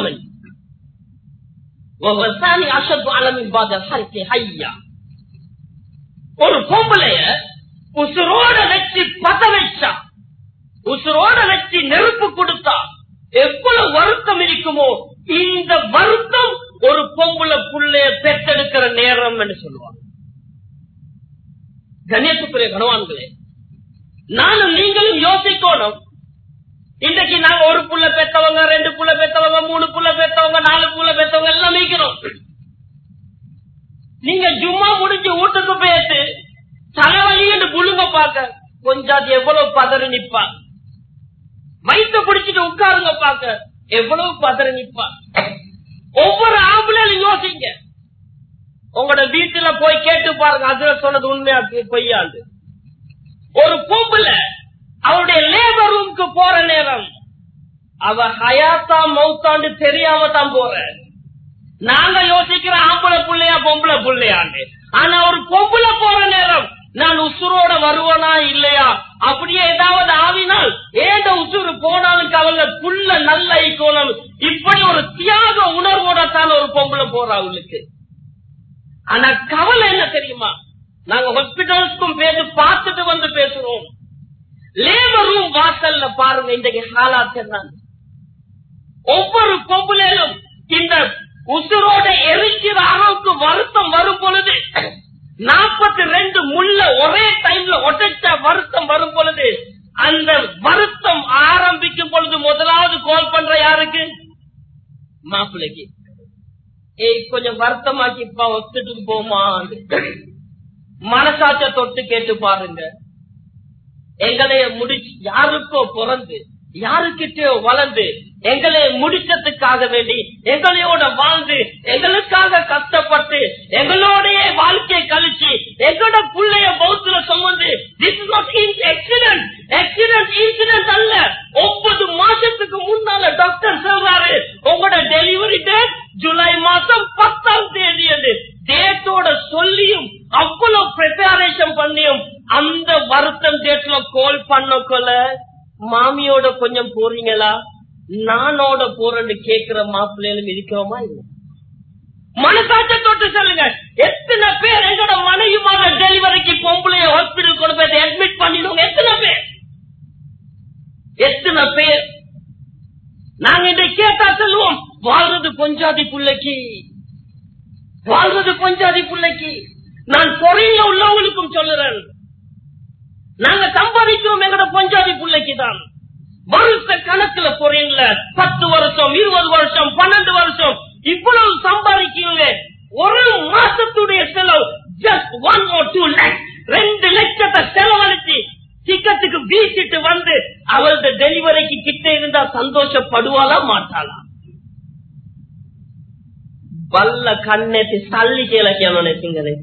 ஒரு பொம்பளைய உசுரோட வச்சு பத வச்சா, உசுரோட வச்சு நெருப்பு கொடுத்தா எவ்வளவு வருத்தம் இருக்குமோ, இந்த வருத்தம் ஒரு பொம்பளை புள்ளைய பெற்றெடுக்கிற நேரம் என்று சொல்லுவாங்க. கணேசத்துக்குரிய கணவான்களே, நானும் நீங்களும் யோசிக்கணும். இன்றைக்கு நாங்க ஒரு புள்ள பெற்றவங்க, ரெண்டு புள்ள பெற்றவங்க, மூணு புள்ள பெற்றவங்க, நாலு புள்ள பெற்றவங்க எல்லாம் மீக்கிறோம். நீங்க ஜும்மா முடிஞ்சு வீட்டுக்கு போயிட்டு தலைவலி என்று புழுங்க பார்க்க கொஞ்சம் எவ்வளவு பதறி நிப்பா, வயிற்று பிடிச்சிட்டு உட்காருங்க பார்க்க எவ்வளவு பதறி நிப்பா. ஒவ்வொரு ஆம்பளையும் யோசிங்க. உங்களோட வீட்டுல போய் கேட்டு பாருங்க, அதுல சொன்னது உண்மையா பொய்யாது. ஒரு பொம்புல அவருடைய லேபர் ரூமுக்கு போற நேரம் அவ ஹயாத்தா மௌத்தாண்டு தெரியாம தான் போற. நாங்க யோசிக்கிற ஆம்பளை புள்ளையா பொம்பளை புள்ளையாண்டு. ஆனா ஒரு பொம்பளை போற நேரம் நான் உசுரோட வருவனா இல்லையா, அப்படியே ஏதாவது ஆவினால் ஏண்ட உசுறு போனாலும் கவலை, புள்ள நல்ல ஐக்கோணம். இப்படி ஒரு தியாக உணர்வோட தான் ஒரு பொம்பளை போறா அவளுக்கு. ஆனா கவலை என்ன தெரியுமா? நாங்க ஹாஸ்பிட்டல்ஸ்க்கும் பேசி பார்த்துட்டு வந்து பேசுறோம். லேபர் ரூம் வாசல்ல பாருங்க இன்றைக்கு ஹாலாத் என்ன. ஒவ்வொரு பொம்பளையிலும் இந்த உசுரோட எரிக்கிற அளவுக்கு வருத்தம் வரும் பொழுது, நாற்பத்தி ரெண்டு முள்ள ஒரே டைம்ல ஒட்டச்சா வருத்தம் வரும் பொழுது, அந்த வருத்தம் ஆரம்பிக்கும் பொழுது முதலாவது கால் பண்ற யாருக்கு? மாப்பிள்ளைக்கு. ஏய் கொஞ்சம் வருத்தமாக்கிப்பா, ஹாஸ்பிட்டலுக்கு போமா. மனசாட்ச தொட்டு கேட்டு பாருங்க. எங்களைய முடிச்சு யாருக்கோ பிறந்து யாருக்கிட்டயோ வளர்ந்து எங்களை முடிச்சதுக்காக வேண்டி எங்களோட வாழ்ந்து எங்களுக்காக கஷ்டப்பட்டு எங்களோடைய வாழ்க்கையை கழிச்சு எங்களோட பிள்ளைய பௌத்துல சுமந்து this is not accident accident incident அல்ல. ஒன்பது மாசத்துக்கு முன்னால டாக்டர் சொல்றாரு உங்களோட டெலிவரி டேட் ஜூலை மாசம் பத்தாம் தேதி என்று டேட்டோட சொல்லியும் அவ்வளவு ப்ரிப்பரேஷன் பண்ணியும் அந்த வருத்தம் டேட்ல கால் பண்ணக்கொள்ள மாமியோட கொஞ்சம் போறீங்களா நானோட போறேன்னு கேக்குற மாப்பிள்ளைகளும் இருக்கிறோமா இல்ல? மனசாட்சி தொட்டு சொல்லுங்க. எத்தனை பேர் எங்களோட மனைவிமான டெலிவரிக்கு பொம்பளைய ஹாஸ்பிட்டல் கொண்டு போய் அட்மிட் பண்ணிடுவோங்க? எத்தனை பேர் எத்தனை பேர் நாங்க இதை கேட்டா சொல்லுவோம் வாழ்றது பொஞ்சாதி பிள்ளைக்கு, வாழ்றது பொஞ்சாதி பிள்ளைக்கு. நான் பொறையில உள்ளவங்களுக்கும் சொல்லுறேன், நாங்க சம்பாதிக்கிறோம் எங்களோட பொஞ்சாதி பிள்ளைக்கு தான். வருஷ கணக்குல பொறையில பத்து வருஷம் இருபது வருஷம் பன்னெண்டு வருஷம் இவ்வளவு சம்பாதிக்கிறீங்க. ஒரு மாசத்துடைய செலவு just one or two lakhs ரெண்டு லட்சத்தை செலவழிச்சு டிக்கெட்டுக்கு வீசிட்டு வந்து அவரது டெலிவரிக்கு கிட்ட இருந்தா சந்தோஷப்படுவாளா மாட்டாளா? வல்ல கண்ணெத்தி சல்லி கேளக்கியானே சிங்களே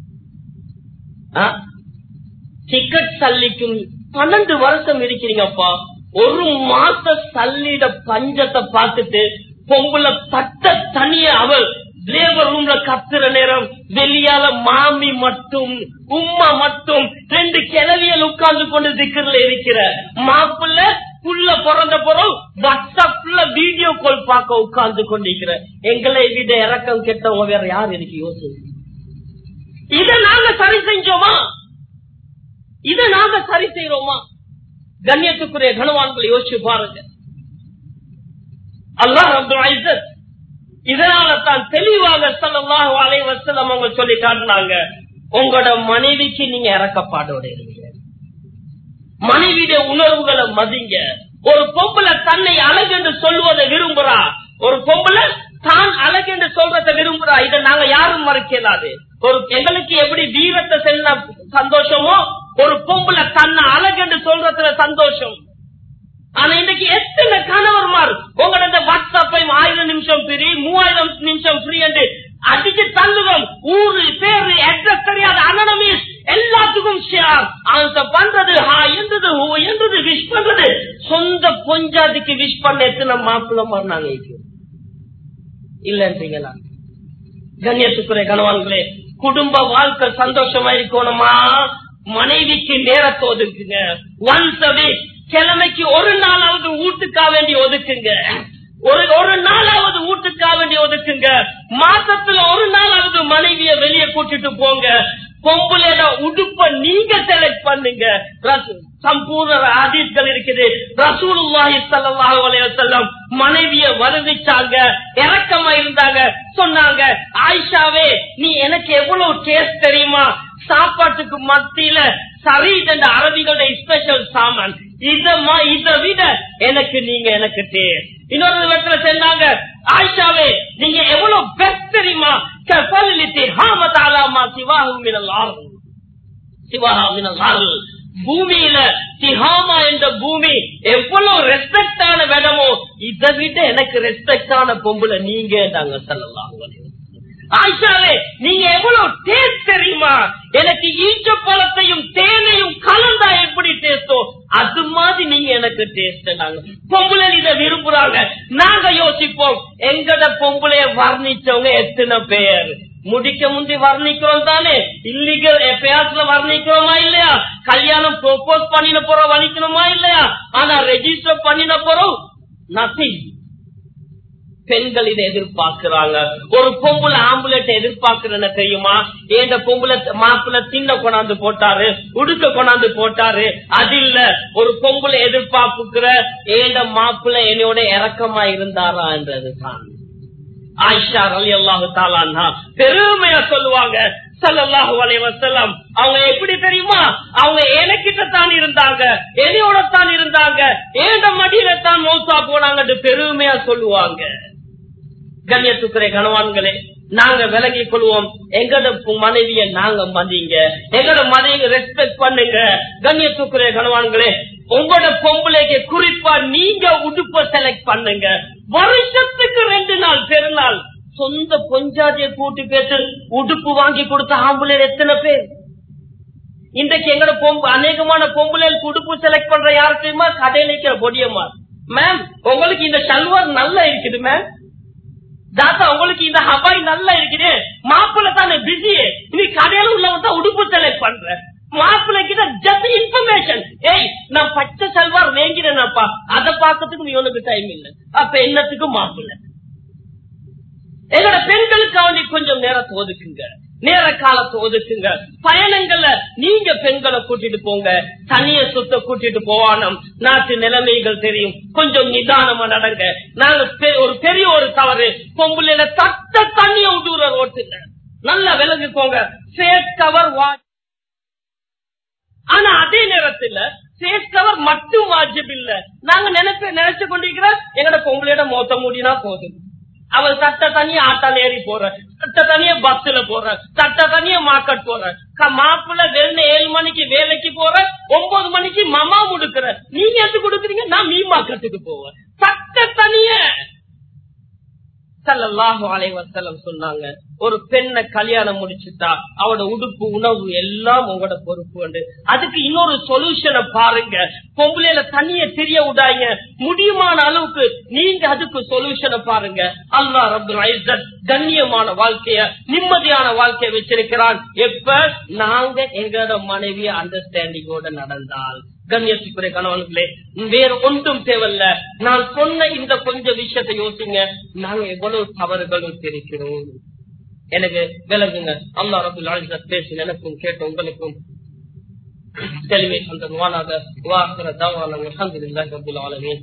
டிக்கெட் சல்லிக்கும் பன்னெண்டு வருஷம் இருக்கிறீங்கப்பா. ஒரு மாச சல்லிட பஞ்சத்தை பார்த்துட்டு பொம்புல தட்ட தனிய அவள் லேபர் ரூம்ல கத்துற நேரம் வெளியால மாமி மட்டும் உம்மா மட்டும் ரெண்டு கிளவியல் உட்கார்ந்து கொண்டு திக்கர்ல இருக்கிற மாப்பிள்ள புள்ள பிறந்த பிறகு வாட்ஸ்அப்ல வீடியோ கால் பார்க்க உட்கார்ந்து கொண்டிருக்கிற எங்களை விட இறக்கம் கெட்டவங்க வேற யார் எனக்கு யோசனை? இதை நாங்க சரி செஞ்சோமா? இதை நாங்க சரி செய்யறோமா? கண்ணியத்துக்குரிய கனவான்களை யோசிச்சு பாருங்க. அல்லாஹ் ரப்பல் இஸ்ஸத் இதனால தான் தெளிவாக ஸல்லல்லாஹு அலைஹி வஸல்லம் அவங்க சொல்லி காட்டினாங்க, உங்களோட மனைவிக்கு நீங்க இறக்கப்பாடோட இருங்க, மனைவியுடைய உணர்வுகளை மதிங்க. ஒரு பொம்பளை தன்னை அழகு என்று சொல்வதை விரும்புறா, ஒரு பொம்பளை தான் அழகு என்று சொல்றதை விரும்புறா. இதை நாங்க யாரும் மறைக்கலாது. ஒரு எங்களுக்கு எப்படி வீரத்தை செல்ல சந்தோஷமோ ஒரு பொம்பளை தன்னை அழகு என்று சொல்றதுல சந்தோஷம். ஆனா இன்னைக்கு எத்தனை கணவர்மார் உங்களோட வாட்ஸ்அப்பை ஆயிரம் நிமிஷம் ஃப்ரீ மூவாயிரம் நிமிஷம் ஃப்ரீ என்று அடிச்சு தள்ளுவோம். ஊரு பேரு அட்ரஸ் தெரியாத அனனமீஸ் எல்லாத்துக்கும் ஷேர் ஆன்சர் பண்றது, ஹா என்றது ஹூ என்றது விஷ் பண்றது. சொந்த பொஞ்சாதிக்கு விஷ் பண்ண எத்தனை மாப்பிள்ள நாங்க இல்லன்றீங்களா? கண்ணியத்துக்குரிய கணவான்களே, குடும்ப வாழ்க்கை சந்தோஷமா இருக்கணுமா? மனைவிக்கு நேரத்தை ஒதுக்குங்க. ஒன்ஸ் அ வீக் கிழமைக்கு ஒரு நாளாவது வீட்டுக்கா வேண்டி ஒதுக்குங்க. ஒரு ஒரு நாளாவது வீட்டுக்கா வேண்டி ஒதுக்குங்க. மாசத்துல ஒரு நாளாவது மனைவிய வெளியே கூட்டிட்டு போங்க. பொம்பளையோட உடுப்ப நீங்க செலக்ட் பண்ணுங்க. சம்பூர்ண ஹதீஸ்கள் இருக்குது. ரசூலுல்லாஹி ஸல்லல்லாஹு அலைஹி வஸல்லம் மனைவிய வருவிச்சாங்க, இரக்கமா இருந்தாங்க. சொன்னாங்க, ஆயிஷாவே நீ எனக்கு எவ்வளவு டேஸ்ட் தெரியுமா? சாப்பாட்டுக்கு மத்தியில சரீத் என்ற அரபிகளுடைய ஸ்பெஷல் சாமான், இதை விட எனக்கு நீங்க எனக்கு டேஸ்ட். இன்னொரு இடத்துல சொன்னாங்க, ஆயிஷாவே நீங்க எவ்வளவு பெஸ்ட் தெரியுமா? பூமியில திஹாமா என்ற பூமி எவ்வளவு ரெஸ்பெக்டான இடமோ இதை விட எனக்கு ரெஸ்பெக்டான பொம்புல நீங்க ஸல்லல்லாஹு அலைஹி வஸல்லம். ஆயிஷாவே நீங்க எவ்வளவு டேஸ்ட் தெரியுமா? எனக்கு ஈச்ச பழத்தையும் தேனையும் கலந்தா எப்படி டேஸ்டோ அது மாதிரி நீங்க எனக்கு டேஸ்ட். பொம்பளை இதை விரும்புறாங்க. நாங்க யோசிப்போம், எங்கட பொம்பளைய வர்ணிச்சவங்க எத்தனை பேர்? முடிக்க முந்தி வர்ணிக்கிறோம் தானே, இல்லீகல் எஃப்ஐஆர்ஸ்ல வர்ணிக்கிறோமா இல்லையா? கல்யாணம் ப்ரோபோஸ் பண்ணின போறோம் வலிக்கணுமா இல்லையா? ஆனா ரெஜிஸ்டர் பண்ணின போறோம் நத்திங். பெண்கள் இதை எதிர்பார்க்கிறாங்க. ஒரு பொம்பளை ஆம்புலட் எதிர்பார்க்கிறேன்னு தெரியுமா? ஏண்ட பொம்பளை மாப்பிள்ள தின்ன கொண்டாந்து போட்டாரு, உடுக்க கொண்டாந்து போட்டாரு, அது இல்ல. ஒரு பொம்பளை எதிர்பார்ப்புக்கிற ஏண்ட மாப்பிள்ள என்னோட இறக்கமா இருந்தாரா என்றதுதான். ஆயிஷா ரலியல்லாஹு தஆலா அன்ஹா பெருமையா சொல்லுவாங்க, ஸல்லல்லாஹு அலைஹி வஸல்லம் அவங்க எப்படி தெரியுமா? அவங்க எனக்கிட்ட தான் இருந்தாங்க, என்னையோட தான் இருந்தாங்க, ஏண்ட மடியில தான் மௌத்தா போனாங்க பெருமையா சொல்லுவாங்க. கண்ணியத்துக்குரிய கணவான்களே, நாங்க விலகிக் கொள்வோம். எங்கட மனைவிய நாங்க மதிங்க, எங்கட மனைவியை ரெஸ்பெக்ட் பண்ணுங்க. கண்ணியத்துக்குரிய கணவான்களே, உங்களோட பொம்பளைக்கு குறிப்பா நீங்க உடுப்ப செலக்ட் பண்ணுங்க. வருஷத்துக்கு ரெண்டு நாள் பெருநாள் சொந்த பொஞ்சாதிய கூட்டி பேச உடுப்பு வாங்கி கொடுத்த ஆம்பளை எத்தனை பேர்? இன்றைக்கு எங்கட பொம்பு அநேகமான பொம்பளைக்கு உடுப்பு செலக்ட் பண்ற யாரு தெரியுமா? கடையில இருக்கிற பொடியம்மா. மேம் உங்களுக்கு இந்த சல்வார் நல்லா இருக்குது மேம், தாத்தா உங்களுக்கு இந்த ஹவாய் நல்லா இருக்குது, மாப்பிள்ள தானே பிஸி, நீ கடையில உள்ளவங்க உடுப்பு செலக்ட் பண்ற. மாப்பிள்ளை கிட்ட ஜஸ்ட் இன்ஃபர்மேஷன், ஏய் நான் பச்சை சல்வார் வேங்கிறேன்ப்பா, அதை பார்க்கறதுக்கு நீ உனக்கு டைம் இல்லை, அப்ப என்னத்துக்கு மாப்பிள்ளை? எங்களோட பெண்களுக்காக கொஞ்சம் நேரத்தை ஒதுக்குங்க, நேர காலத்தை ஒதுக்குங்க. பயணங்கள்ல நீங்க பெண்களை கூட்டிட்டு போங்க, தனிய சொத்தை கூட்டிட்டு போவானம். நாட்டு நிலைமைகள் தெரியும், கொஞ்சம் நிதானமா நடங்க. நாங்க ஒரு பெரிய ஒரு தவறு, பொம்புல தட்ட தண்ணிய விட்டுற ஓட்டுங்க, நல்லா விலகுக்கோங்க. ஃபேஸ் கவர் வாட்ச், ஆனா அதே நேரத்தில் ஃபேஸ் கவர் மட்டும் வாஜிப் இல்ல. நாங்க நினைப்ப நினைச்சு கொண்டிருக்கிற எங்கட பொம்பளையோட மொத்த மூடினா போதும், அவள் சட்ட தனியா ஆட்டால ஏறி போற, சட்ட தனியா பஸ்ல போற, சட்ட தனியா மார்க்கெட் போற, மாப்பிள்ள வெள்ள ஏழு மணிக்கு வேலைக்கு போற, ஒன்பது மணிக்கு மமா முடுக்கிற, நீங்க எது கொடுக்குறீங்க? நான் மீ மார்க்கெட்டுக்கு போவேன், சட்ட தனிய. ஸல்லல்லாஹு அலைஹி வஸல்லம் சொன்னாங்க, ஒரு பெண்ணை கல்யாணம் முடிச்சுட்டா அவட உடுப்பு உணவு எல்லாம் உங்களோட பொறுப்பு. அதுக்கு இன்னொரு சொல்யூஷனை பாருங்க, பொம்பளையில தனிய தெரிய விடாங்க, முடியுமான அளவுக்கு நீங்க அதுக்கு சொல்யூஷனை பாருங்க. அல்லாஹ் ரப்பல் இஸ்ஸத் கண்ணியமான வாழ்க்கைய, நிம்மதியான வாழ்க்கைய வச்சிருக்கிறான். எப்ப நாங்க எங்களோட மனைவிய அண்டர்ஸ்டாண்டிங்கோட நடந்தால். கண்ணியத்துக்குரிய கணவன்களே, வேற ஒன்றும் தேவையில்ல, நான் சொன்ன இந்த கொஞ்சம் விஷயத்தை யோசிங்க, நாங்க எவ்வளவு தவறுகளும் தெரிக்கிறோம். எனக்கு விளங்குங்க. அல்லாஹ் ரப்பல் இஸ்ஸத் பேசி எனக்கும் கேட்ட உங்களுக்கும் தெளிவை தந்தருவானாக. வாஹிர தஅவானா அல்ஹம்துலில்லாஹி ரப்பில் ஆலமீன்.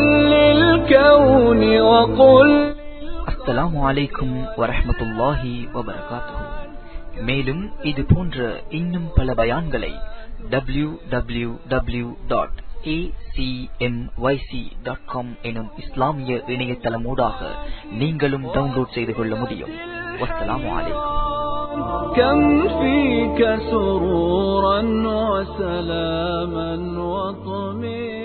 அஸ்ஸலாமு அலைக்கும் வரஹ்மத்துல்லாஹி வபரகாத்துஹு. மேலும் இது போன்ற இன்னும் பல பயான்களை W W W dot A C M Y C dot com எனும் இஸ்லாமிய இணையதளமூடாக நீங்களும் டவுன்லோட் செய்து கொள்ள முடியும். வஸ்ஸலாமு அலைக்கும். كم فيك سرورا وسلاما وطمئنا